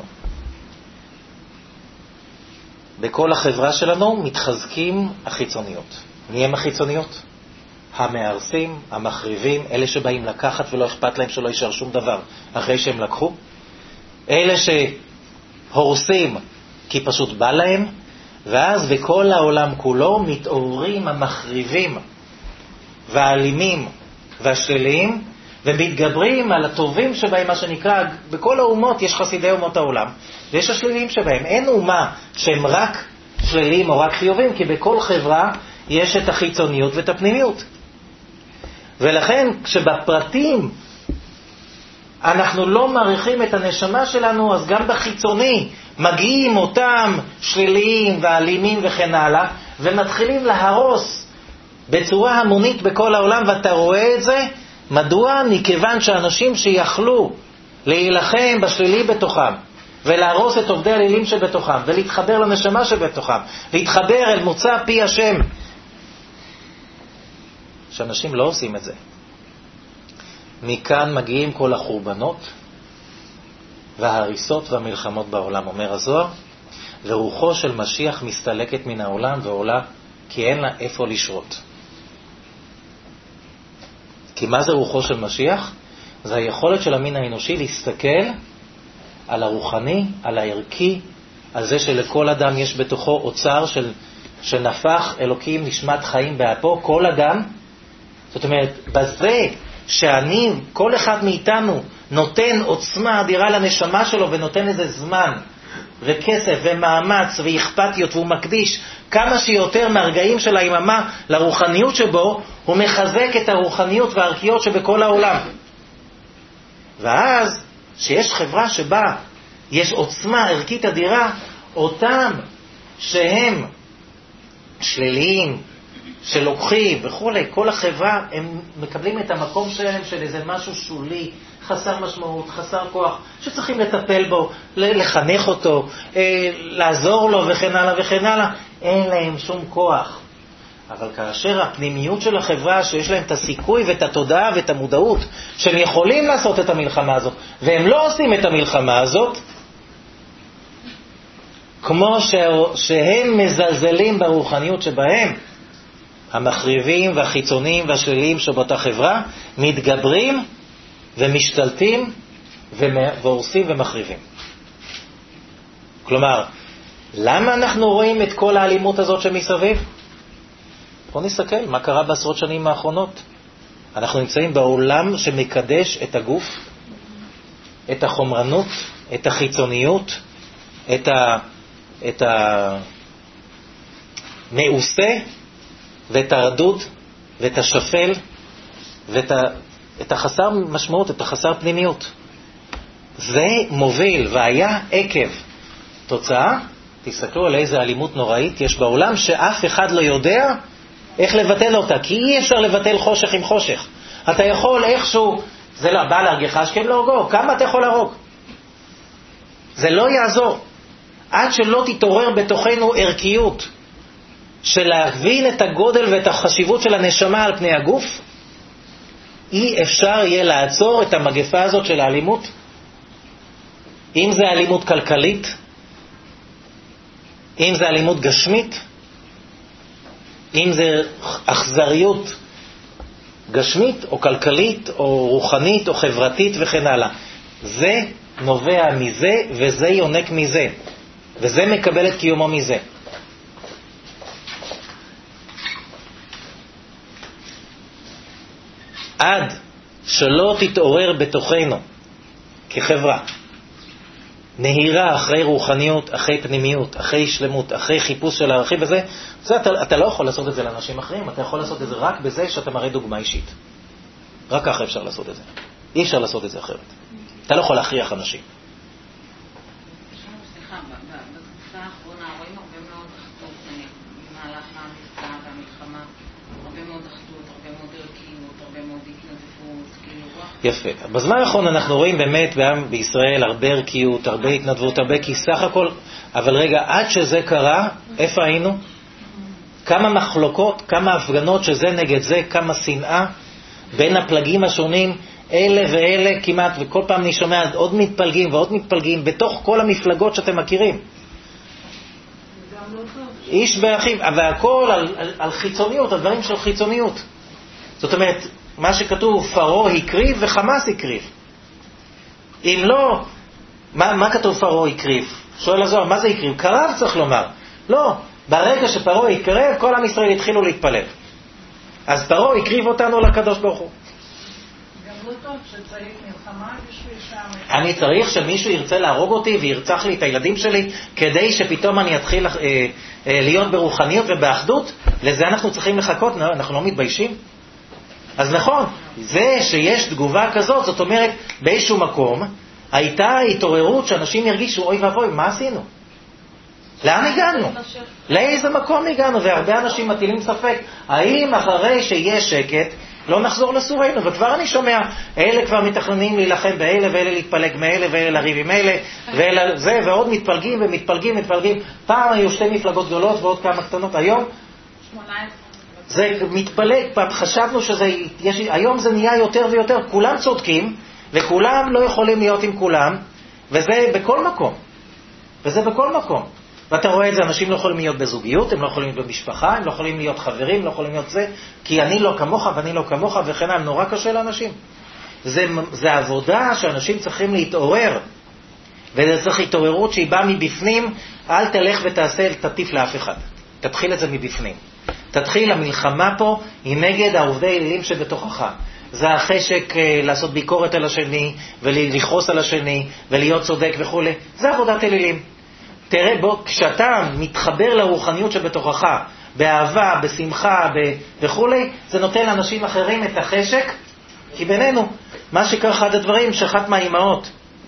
בכל החברה שלנו מתחזקים החיצוניות. מי הם החיצוניות? המארסים, המחריבים, אלה שבאים לקחת ולא אכפת להם שלא יישאר שום דבר אחרי שהם לקחו. אלה שהורסים כי פשוט בא להם, ואז בכל העולם כולו מתעוררים המחריבים והאלימים והשליליים, ומתגברים על הטובים שבהם, מה שנקרא, בכל האומות יש חסידי אומות העולם, ויש השליליים שבהם. אין אומה שהם רק שליליים או רק חיובים, כי בכל חברה יש את החיצוניות ואת הפנימיות. ולכן כשבפרטים אנחנו לא מעריכים את הנשמה שלנו, אז גם בחיצוני מגיעים אותם שליליים ואלימים וכן הלאה, ומתחילים להרוס בצורה המונית בכל העולם. ואתה רואה את זה, מדוע? מכיוון שאנשים שיכלו להילחם בשלילי בתוכם, ולהרוס את עובדי האלילים שבתוכם, ולהתחבר לנשמה שבתוכם, להתחבר אל מוצא פי השם, שאנשים לא עושים את זה. מכאן מגיעים כל החורבנות וההריסות והמלחמות בעולם, אומר הזוהר, ורוחו של משיח מסתלקת מן העולם ועולה, כי אין לה איפה לשרות. כי מה זה רוחו של משיח? זה היכולת של המין האנושי להסתכל על הרוחני, על הערכי, על זה שלכל אדם יש בתוכו אוצר שנפח אלוקים נשמת חיים באפו, כל אדם. זאת אומרת, בזה שאני, כל אחד מאיתנו נותן עוצמה אדירה לנשמה שלו, ונותן איזה זמן וכסף ומאמץ ואכפתיות, והוא מקדיש כמה שיותר מהרגעים של היממה לרוחניות שבו, הוא מחזק את הרוחניות והערכיות שבכל העולם. ואז שיש חברה שבה יש עוצמה ערכית אדירה, אותם שהם שליליים, שלוקחים וכו', כל החברה הם מקבלים את המקום שלהם של איזה משהו שולי, חסר משמעות, חסר כוח, שצריכים לטפל בו, לחנך אותו, לעזור לו וכן הלאה וכן הלאה. אין להם שום כוח. אבל כאשר הפנימיות של החברה, שיש להם את הסיכוי ואת התודעה ואת המודעות שהם יכולים לעשות את המלחמה הזאת, והם לא עושים את המלחמה הזאת, כמו שהם מזלזלים ברוחניות שבהם, המחריבים והחיצוניים והשליליים שבאותה חברה מתגברים ומשתלטים והורסים ומחריבים. כלומר, למה אנחנו רואים את כל האלימות הזאת שמסביב? בואו נסתכל מה קרה בעשרות שנים האחרונות. אנחנו נמצאים בעולם שמקדש את הגוף, את החומרנות, את החיצוניות, את המעושה ואת הרדוד ואת השפל ואת החסר משמעות, את החסר פנימיות. זה מוביל והיה עקב תוצאה. תסתכלו על איזה אלימות נוראית יש בעולם, שאף אחד לא יודע איך לבטל אותה, כי אי אפשר לבטל חושך עם חושך. אתה יכול איכשהו, זה לא בא להרגך השכם להורגו, כמה אתה יכול להרוג? זה לא יעזור עד שלא תתעורר בתוכנו ערכיות של להבין את הגודל ואת החשיבות של הנשמה על פני הגוף. אי אפשר יהיה לעצור את המגפה הזאת של האלימות, אם זה אלימות כלכלית, אם זה אלימות גשמית, אם זה אכזריות גשמית או כלכלית או רוחנית או חברתית וכן הלאה. זה נובע מזה וזה יונק מזה, וזה מקבל את קיומו מזה. עד שלא תתעורר בתוכנו כחברה נהירה אחרי רוחניות, אחרי פנימיות, אחרי שלמות, אחרי חיפוש של הערכים וזה, אתה לא יכול לעשות את זה לאנשים אחרים, אתה יכול לעשות את זה רק בזה שאתה מראה דוגמה אישית. רק ככה אפשר לעשות את זה. אי אפשר לעשות את זה אחרת. אתה לא יכול להכריח אנשים. סליחה, בתקופה האחרונה רואים הרבה מאוד יפה. בזמן האחרון אנחנו רואים באמת בעם בישראל הרבה ערכיות, הרבה התנדבות, הרבה, כי סך הכל, אבל רגע, עד שזה קרה, איפה היינו? כמה מחלוקות, כמה הפגנות שזה נגד זה, כמה שנאה בין הפלגים השונים, אלה ואלה כמעט, וכל פעם אני שומע עוד מתפלגים ועוד מתפלגים בתוך כל המפלגות שאתם מכירים. איש באחיו, והכל על חיצוניות, על דברים של חיצוניות. זאת אומרת, מה שכתוב, פרעה הקריב וחמאס הקריב. אם לא, מה כתוב פרעה הקריב? שואל הזוהר, מה זה הקריב? קרב צריך לומר. לא, ברגע שפרעה הקריב, כל עם ישראל התחילו להתפלל. אז פרעה הקריב אותנו לקדוש ברוך הוא. גם לא טוב שצריך מלחמה בשביל שם. אני צריך שמישהו ירצה להרוג אותי וירצח לי את הילדים שלי, כדי שפתאום אני אתחיל להיות ברוחניות ובאחדות. לזה אנחנו צריכים לחכות, אנחנו לא מתביישים. אז נכון, זה שיש תגובה כזאת, זאת אומרת, באיזשהו מקום, הייתה התעוררות שאנשים ירגישו, אוי ואבוי, מה עשינו? לאן הגענו? לאיזה מקום הגענו? והרבה אנשים מטילים ספק, האם אחרי שיש שקט, לא נחזור לסורנו? וכבר אני שומע, אלה כבר מתכננים להילחם באלה, ואלה להתפלג מאלה, ואלה לריב עם אלה, ואלה זה, ועוד מתפלגים ומתפלגים, מתפלגים. פעם היו שתי מפלגות גדולות ועוד כמה קטנות, היום 18. זה מתפלג, חשבנו שזה, היום זה נהיה יותר ויותר, כולם צודקים, וכולם לא יכולים להיות עם כולם, וזה בכל מקום. וזה בכל מקום. ואתה רואה את זה, אנשים לא יכולים להיות בזוגיות, הם לא יכולים להיות במשפחה, הם לא יכולים להיות חברים, לא יכולים להיות זה, כי אני לא כמוך ואני לא כמוך, וכן הלאה, נורא קשה לאנשים. זה עבודה שאנשים צריכים להתעורר, וזה צריך התעוררות שהיא באה מבפנים, אל תלך ותעשה, תטיף לאף אחד. תתחיל את זה מבפנים. תתחיל, המלחמה פה היא נגד העובדי אלילים שבתוכך. זה החשק לעשות ביקורת על השני, ולכעוס על השני, ולהיות צודק וכו'. זה עבודת אלילים. תראה בו, כשאתה מתחבר לרוחניות שבתוכך, באהבה, בשמחה וכו', זה נותן לאנשים אחרים את החשק, כי בינינו, מה שקרה אחד הדברים, שאחת מהאימהות,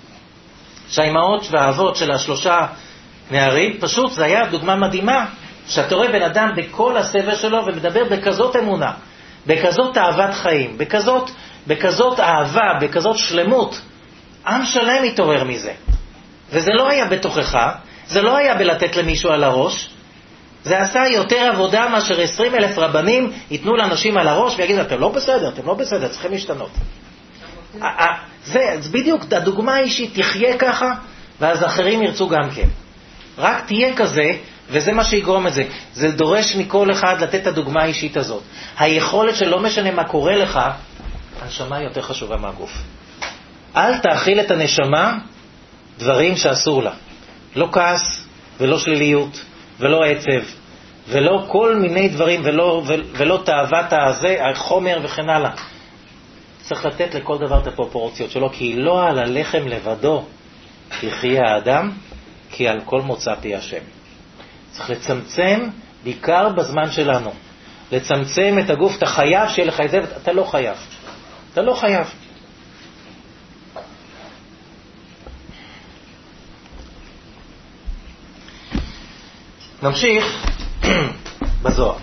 שהאימהות והאבות של השלושה נערים, פשוט זה היה דוגמה מדהימה, שאתה רואה בן אדם בכל הסבל שלו ומדבר בכזאת אמונה, בכזאת אהבת חיים, בכזאת אהבה, בכזאת שלמות. עם שלם התעורר מזה. וזה לא היה בתוכך, זה לא היה בלתת למישהו על הראש, זה עשה יותר עבודה מאשר 20,000 רבנים ייתנו לאנשים על הראש ויגידו, אתם לא בסדר, אתם לא בסדר, צריכים להשתנות. זה בדיוק הדוגמה האישית, תחיה ככה, ואז אחרים ירצו גם כן. רק תהיה כזה, וזה מה שיגרום את זה. זה דורש מכל אחד לתת את הדוגמה האישית הזאת. היכולת שלא משנה מה קורה לך, הנשמה יותר חשובה מהגוף. אל תאכיל את הנשמה דברים שאסור לה. לא כעס, ולא שליליות, ולא עצב, ולא כל מיני דברים, ולא תאוות החומר וכן הלאה. צריך לתת לכל דבר את הפרופורציות שלו, כי לא על הלחם לבדו יחיה האדם, כי על כל מוצא פי השם. צריך לצמצם, בעיקר בזמן שלנו. לצמצם את הגוף, אתה חייב שיהיה לך את זה, אתה לא חייב. אתה לא חייב. נמשיך בזוהר.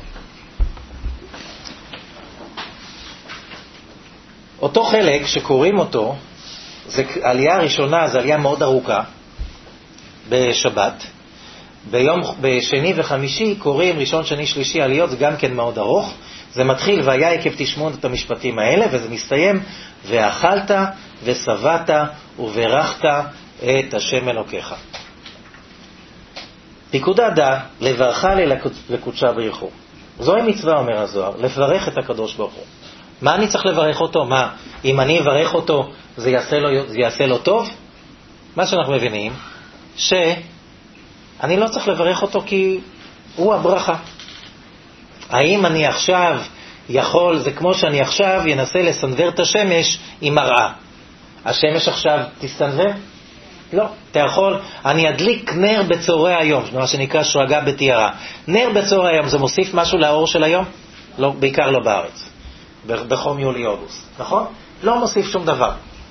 אותו חלק שקוראים אותו, זה עלייה ראשונה, זה עלייה מאוד ארוכה, בשבת. בשני וחמישי קוראים ראשון, שני, שלישי עליות, זה גם כן מאוד ארוך. זה מתחיל והיה עקב תשמעון את המשפטים האלה, וזה מסתיים ואכלת ושבעת וברכת את השם אלוקיך. פיקודה דה לברכה לקודשה בריחו. זוהי מצווה, אומר הזוהר, לברך את הקדוש ברוך הוא. מה אני צריך לברך אותו? מה, אם אני אברך אותו זה יעשה לו טוב? מה שאנחנו מבינים, שאני לא צריך לברך אותו כי הוא הברכה. האם אני עכשיו יכול, זה כמו שאני עכשיו ינסה לסנבר את השמש עם מראה. השמש עכשיו תסתנבר? לא, אתה יכול, אני אדליק נר בצהרי היום, מה שנקרא שרגה בתיארה. נר בצהרי היום, זה מוסיף משהו לאור של היום? לא, בעיקר לא בארץ. בחום יולי אוגוסט, נכון? לא מוסיף שום דבר.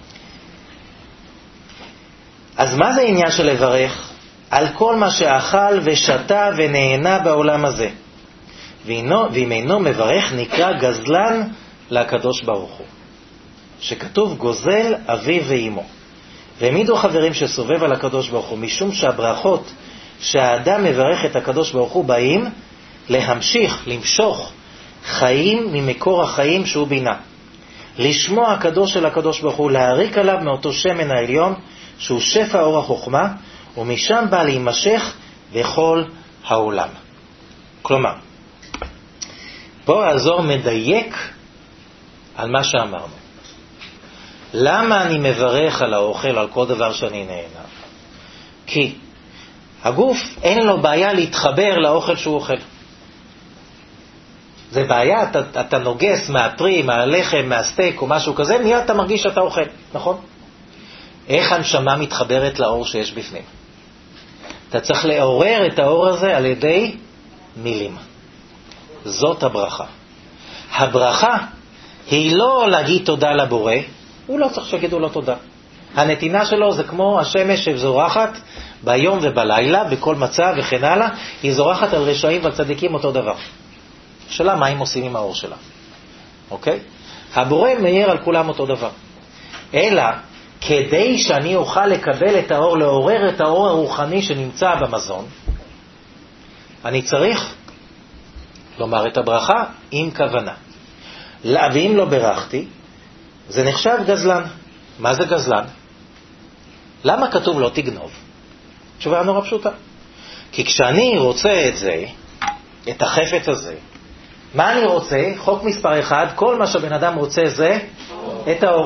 אז מה זה העניין של לברך? על כל מה שאכל ושתה ונהנה בעולם הזה. ואם אינו מברך נקרא גזלן לקדוש ברוך הוא. שכתוב גוזל אביו ואמו. והעמידו חברים שסובב על הקדוש ברוך הוא, משום שהברכות שהאדם מברך את הקדוש ברוך הוא באים להמשיך, למשוך חיים ממקור החיים שהוא בינה. לשמוע הקדוש של הקדוש ברוך הוא, להריק עליו מאותו שמן העליון שהוא שפע אור החוכמה, ומשם בא להימשך בכל העולם. כלומר, פה האזור מדייק על מה שאמרנו. למה אני מברך על האוכל, על כל דבר שאני נהנה? כי הגוף אין לו בעיה להתחבר לאוכל שהוא אוכל. זה בעיה, אתה נוגס מהפרי, מהלחם, מהסטייק או משהו כזה, מיד אתה מרגיש שאתה אוכל, נכון? איך הנשמה מתחברת לאור שיש בפנים? אתה צריך לעורר את האור הזה על ידי מילים. זאת הברכה. הברכה היא לא להגיד תודה לבורא, הוא לא צריך שיגידו לו תודה. הנתינה שלו זה כמו השמש שזורחת ביום ובלילה, בכל מצב וכן הלאה, היא זורחת על רשעים ועל צדיקים אותו דבר. שאלה מה הם עושים עם האור שלה. אוקיי? הבורא מאיר על כולם אותו דבר. אלא כדי שאני אוכל לקבל את האור, לעורר את האור הרוחני שנמצא במזון, אני צריך לומר את הברכה עם כוונה. ואם לא ברכתי, זה נחשב גזלן. מה זה גזלן? למה כתוב לא תגנוב? תשובה נורא פשוטה. כי כשאני רוצה את זה, את החפץ הזה, מה אני רוצה? חוק מספר 1, כל מה שבן אדם רוצה זה את האור.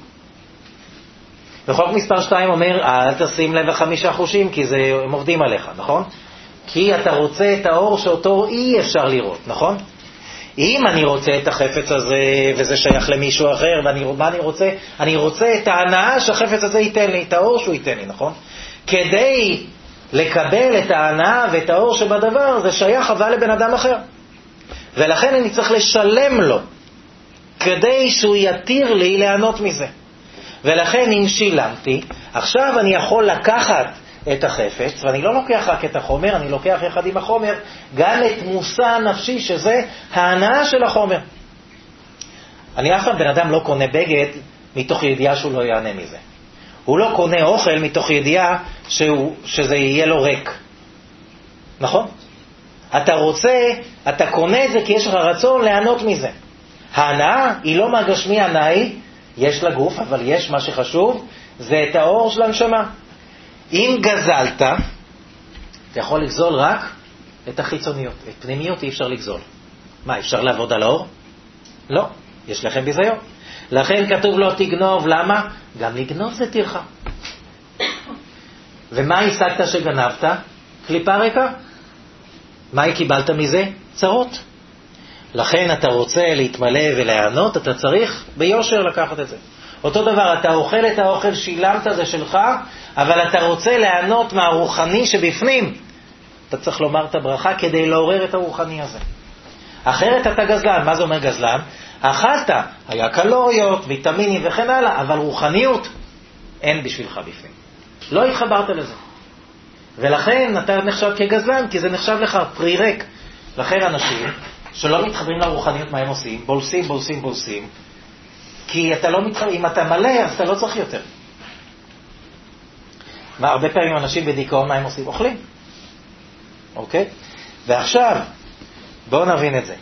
וחוק מספר 2 אומר, אל תשים לב 5 חושים, כי הם עובדים עליך, נכון? כי אתה רוצה את האור שאותו אי אפשר לראות, נכון? אם אני רוצה את החפץ הזה, וזה שייך למישהו אחר, ומה אני רוצה? אני רוצה את ההנאה שהחפץ הזה ייתן לי, את האור שהוא ייתן לי, נכון? כדי לקבל את ההנאה ואת האור שבדבר, זה שייך אבל לבן אדם אחר. ולכן אני צריך לשלם לו, כדי שהוא יתיר לי ליהנות מזה. ולכן אם שילמתי, עכשיו אני יכול לקחת את החפץ, ואני לא לוקח רק את החומר, אני לוקח יחד עם החומר גם את מושא הנפשי, שזה ההנאה של החומר. אני אף פעם בן אדם לא קונה בגד מתוך ידיעה שהוא לא יענה מזה. הוא לא קונה אוכל מתוך ידיעה שזה יהיה לו ריק. נכון? אתה קונה את זה כי יש לך רצון ליהנות מזה. ההנאה היא לא מהגשמי, ההנאה היא, יש לגוף, אבל יש מה שחשוב, זה את האור של הנשמה. אם גזלת, אתה יכול לגזול רק את החיצוניות. את פנימיות אי אפשר לגזול. מה, אפשר לעבוד על האור? לא, יש לכם ביזיון. לכן כתוב לא תגנוב, למה? גם לגנוב זה טרחה. ומה השגת שגנבת? קליפה ריקה. מה קיבלת מזה? צרות. לכן אתה רוצה להתמלא ולהיענות, אתה צריך ביושר לקחת את זה. אותו דבר, אתה אוכל את האוכל, שילמת, זה שלך, אבל אתה רוצה ליהנות מהרוחני שבפנים. אתה צריך לומר את הברכה כדי לעורר את הרוחני הזה. אחרת אתה גזלן. מה זה אומר גזלן? אכלת, היה קלוריות, ויטמינים וכן הלאה, אבל רוחניות אין בשבילך בפנים. לא התחברת לזה. ולכן אתה נחשב כגזלן, כי זה נחשב לך פרי ריק. לכן אנשים שלא מתחברים לרוחניות, מה הם עושים? בולסים. כי אתה לא מתחבר, אם אתה מלא, אז אתה לא צריך יותר. הרבה פעמים אנשים בדיכאון, מה הם עושים? אוכלים. אוקיי? ועכשיו, בואו נבין את זה.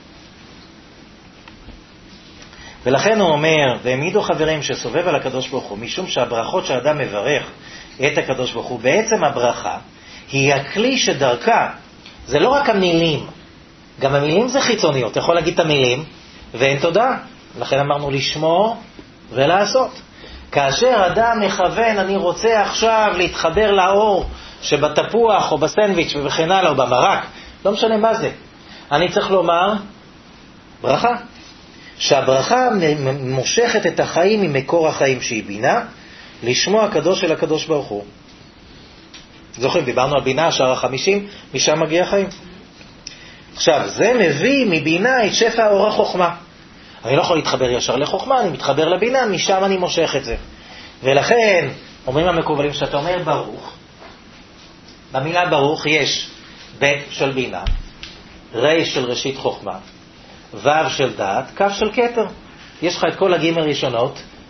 ולכן הוא אומר, והעמידו חברים שסובב על הקדוש ברוך הוא, משום שהברכות שהאדם מברך את הקדוש ברוך הוא, בעצם הברכה, היא הכלי שדרכה, זה לא רק המילים, גם המילים זה חיצוניות, אתה יכול להגיד את המילים, ואין תודה, לכן אמרנו לשמור ולעשות. כאשר אדם מכוון, אני רוצה עכשיו להתחבר לאור שבתפוח או בסנדוויץ' וכן הלאה או במרק, לא משנה מה זה, אני צריך לומר ברכה, שהברכה מושכת את החיים ממקור החיים שהיא בינה, לשמוע הקדוש של הקדוש ברוך הוא. זוכרים, דיברנו על בינה, שער 50, משם מגיע החיים. עכשיו, זה מביא מבינה את שפע אור החוכמה. אני לא יכול להתחבר ישר לחוכמה, אני מתחבר לבינה, משם אני מושך את זה. ולכן, אומרים המקובלים, שאתה אומר ברוך, במילה ברוך יש בית של בינה, רי של ראשית חוכמה, וו של דעת, כף של כתר. יש לך את כל הגימל ראשונות,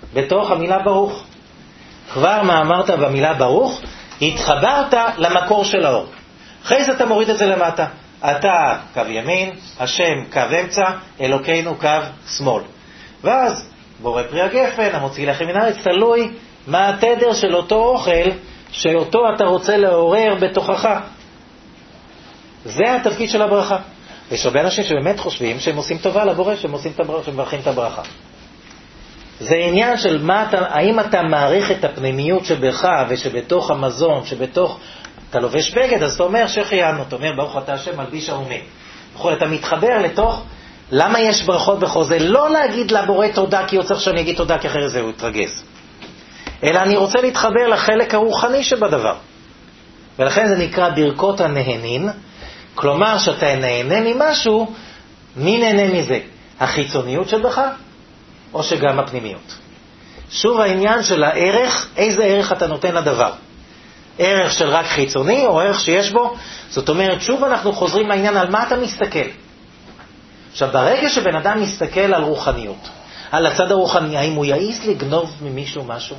בתוך המילה ברוך. כבר מה אמרת במילה ברוך? התחברת למקור של האור. אחרי זה אתה מוריד את זה למטה. אתה קו ימין, השם קו אמצע, אלוקינו קו שמאל. ואז בורא פרי הגפן, המוציא לחם מן הארץ, תלוי מה התדר של אותו אוכל שאותו אתה רוצה לעורר בתוכך. זה התפקיד של הברכה. יש הרבה אנשים שבאמת חושבים שהם עושים טובה לבורא, שהם מברכים את הברכה. זה עניין של האם אתה מעריך את הפנימיות שבך ושבתוך המזון, שבתוך, אתה לובש בגד, אז אתה אומר שחיינו, אתה אומר ברוך אתה השם מלביש האומים. אתה מתחבר לתוך, למה יש ברכות בחוזה? לא להגיד לבורא תודה כי הוא צריך שאני אגיד תודה כי אחרי זה הוא יתרגז. אלא אני רוצה להתחבר לחלק הרוחני שבדבר. ולכן זה נקרא ברכות הנהנין, כלומר שאתה נהנה ממשהו, מי נהנה מזה? החיצוניות שבך או שגם הפנימיות? שוב העניין של הערך, איזה ערך אתה נותן לדבר? ערך של רק חיצוני או ערך שיש בו? זאת אומרת, שוב אנחנו חוזרים לעניין על מה אתה מסתכל. עכשיו, ברגע שבן אדם מסתכל על רוחניות, על הצד הרוחני, האם הוא יעיס לגנוב ממישהו משהו?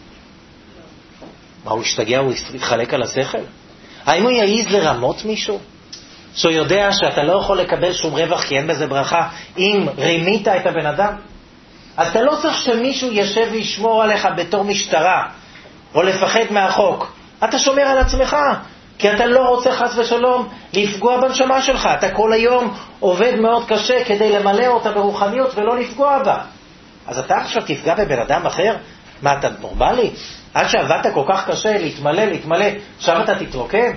מה, הוא ישתגע, הוא יחלק על השכל? האם הוא יעיז לרמות מישהו? שהוא יודע שאתה לא יכול לקבל שום רווח כי אין בזה ברכה אם רימית את הבן אדם? אז אתה לא צריך שמישהו ישב וישמור עליך בתור משטרה או לפחד מהחוק. אתה שומר על עצמך כי אתה לא רוצה חס ושלום לפגוע בנשמה שלך. אתה כל היום עובד מאוד קשה כדי למלא אותה ברוחניות ולא לפגוע בה. אז אתה עכשיו תפגע בבן אדם אחר? מה, אתה נורמלי? עד שעבדת כל כך קשה להתמלא, עכשיו אתה תתרוקן?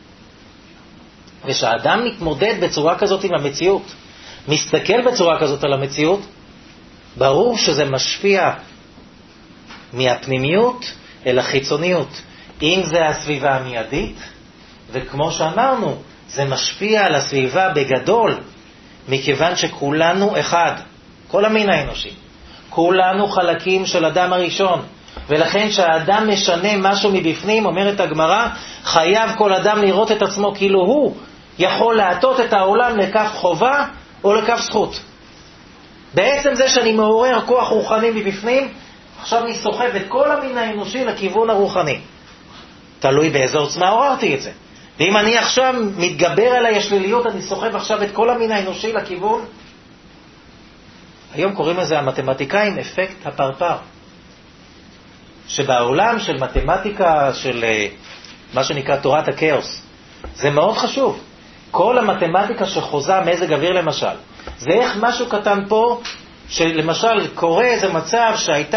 ושאדם מתמודד בצורה כזאת עם המציאות, מסתכל בצורה כזאת על המציאות, ברור שזה משפיע מהפנימיות אל החיצוניות. אם זה הסביבה המיידית, וכמו שאמרנו, זה משפיע על הסביבה בגדול, מכיוון שכולנו אחד, כל המין האנושי. כולנו חלקים של אדם הראשון, ולכן שהאדם משנה משהו מבפנים, אומרת הגמרא, חייב כל אדם לראות את עצמו כאילו הוא יכול להטות את העולם לכף חובה או לכף זכות. בעצם זה שאני מעורר כוח רוחני מבפנים, עכשיו אני סוחב את כל המין האנושי לכיוון הרוחני. תלוי באיזו עוצמה עוררתי את זה. ואם אני עכשיו מתגבר עליי השליליות, אני סוחב עכשיו את כל המין האנושי לכיוון. היום קוראים לזה המתמטיקאים אפקט הפרפר. שבעולם של מתמטיקה, של מה שנקרא תורת הכאוס, זה מאוד חשוב. כל המתמטיקה שחוזה מזג אוויר למשל, זה איך משהו קטן פה, שלמשל קורה איזה מצב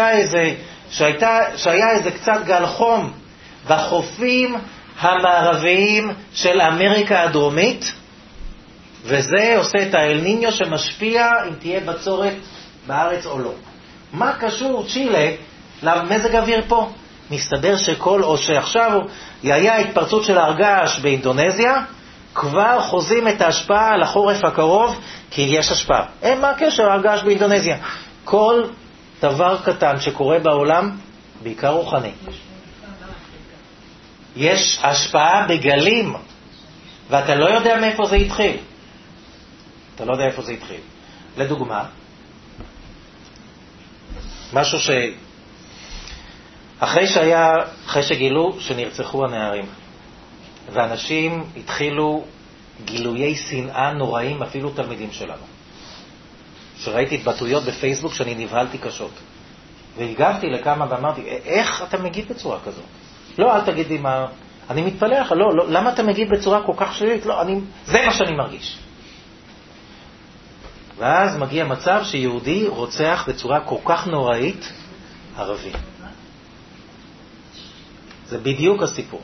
שהיה איזה קצת גל חום בחופים המערביים של אמריקה הדרומית, וזה עושה את האל ניניו שמשפיע אם תהיה בצורת בארץ או לא. מה קשור צ'ילה למזג אוויר פה? מסתבר או שעכשיו היה התפרצות של הרגש באינדונזיה, כבר חוזים את ההשפעה על החורף הקרוב, כי יש השפעה. מה הקשר הרגש באינדונזיה? כל דבר קטן שקורה בעולם, בעיקר רוחני. יש השפעה בגלים, ואתה לא יודע מאיפה זה התחיל. אתה לא יודע איפה זה התחיל. לדוגמה, משהו אחרי שגילו שנרצחו הנערים, ואנשים התחילו גילויי שנאה נוראים, אפילו תלמידים שלנו. שראיתי התבטאויות בפייסבוק שאני נבהלתי קשות. והגבתי לכמה ואמרתי, איך אתה מגיב בצורה כזאת? לא, אל תגיד לי מה, אני מתפלא לך, לא, למה אתה מגיב בצורה כל כך שלילית? לא, זה מה שאני מרגיש. ואז מגיע מצב שיהודי רוצח בצורה כל כך נוראית ערבי. זה בדיוק הסיפור.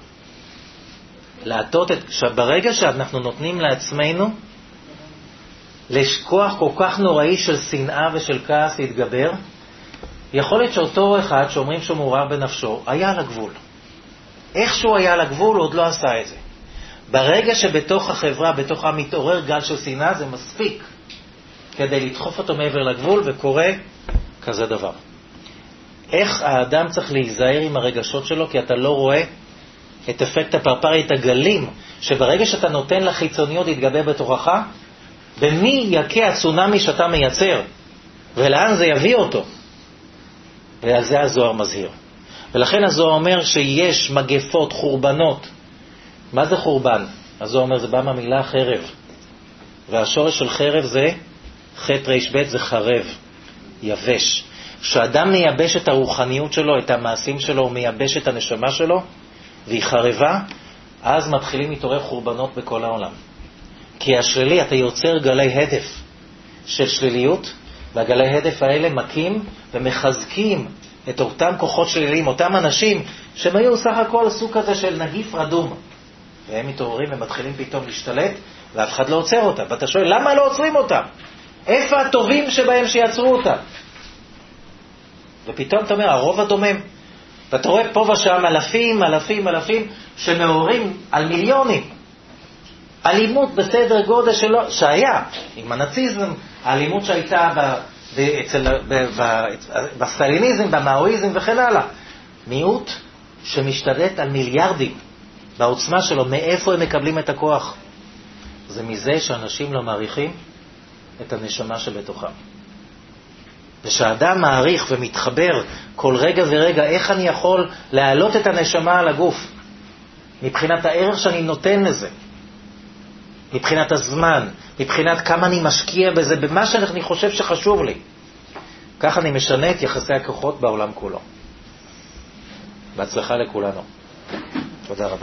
ברגע שאנחנו נותנים לעצמנו לשכוח כל כך נוראי של שנאה ושל כעס להתגבר, יכול להיות שאותו אחד שאומרים שהוא מעורר בנפשו היה על הגבול. איכשהו היה על הגבול, הוא עוד לא עשה את זה. ברגע שבתוך החברה, בתוך המתעורר גל של שנאה, זה מספיק כדי לדחוף אותו מעבר לגבול, וקורה כזה דבר. איך האדם צריך להיזהר עם הרגשות שלו, כי אתה לא רואה את אפקט הפרפר, את הגלים, שברגע שאתה נותן לחיצוניות להתגבר בתוכך, במי יקה הצונמי שאתה מייצר, ולאן זה יביא אותו. ועל זה הזוהר מזהיר. ולכן הזוהר אומר שיש מגפות, חורבנות. מה זה חורבן? הזוהר אומר, זה בא מהמילה חרב. והשורש של חרב זה חטא רשבט, זה חרב, יבש. כשאדם מייבש את הרוחניות שלו, את המעשים שלו, הוא מייבש את הנשמה שלו, והיא חרבה, אז מתחילים להתעורר חורבנות בכל העולם. כי השלילי, אתה יוצר גלי הדף של שליליות, והגלי הדף האלה מקים ומחזקים את אותם כוחות שליליים, אותם אנשים שהם היו סך הכל סוג כזה של נגיף רדום. והם מתעוררים ומתחילים פתאום להשתלט, ואף אחד לא עוצר אותם. ואתה שואל, למה לא עוצרים אותם? איפה הטובים שבהם שיעצרו אותם? ופתאום אתה אומר, הרוב הדומם. ואתה רואה פה ושם אלפים שמעוררים על מיליונים. אלימות בסדר גודל שלו, שהיה עם הנאציזם, האלימות שהייתה בסטליניזם, במאואיזם וכן הלאה. מיעוט שמשתלט על מיליארדים בעוצמה שלו. מאיפה הם מקבלים את הכוח? זה מזה שאנשים לא מעריכים את הנשמה שבתוכם. ושאדם מעריך ומתחבר כל רגע ורגע, איך אני יכול להעלות את הנשמה על הגוף? מבחינת הערך שאני נותן לזה. מבחינת הזמן, מבחינת כמה אני משקיע בזה, במה שאני חושב שחשוב לי. כך אני משנה את יחסי הכוחות בעולם כולו. בהצלחה לכולנו. תודה רבה.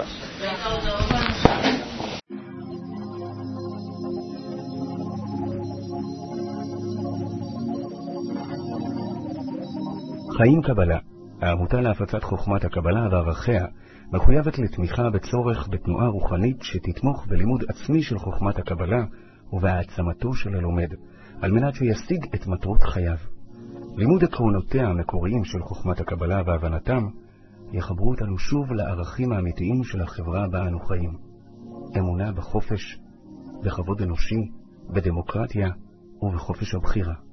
חיים קבלה, העמותה להפצת חוכמת הקבלה וערכיה, מחויבת לתמיכה בצורך בתנועה רוחנית שתתמוך בלימוד עצמי של חוכמת הקבלה ובהעצמתו של הלומד, על מנת שישיג את מטרות חייו. לימוד עקרונותיה המקוריים של חוכמת הקבלה והבנתם יחברו אותנו שוב לערכים האמיתיים של החברה בה אנו חיים. אמונה בחופש, בכבוד אנושי, בדמוקרטיה ובחופש הבחירה.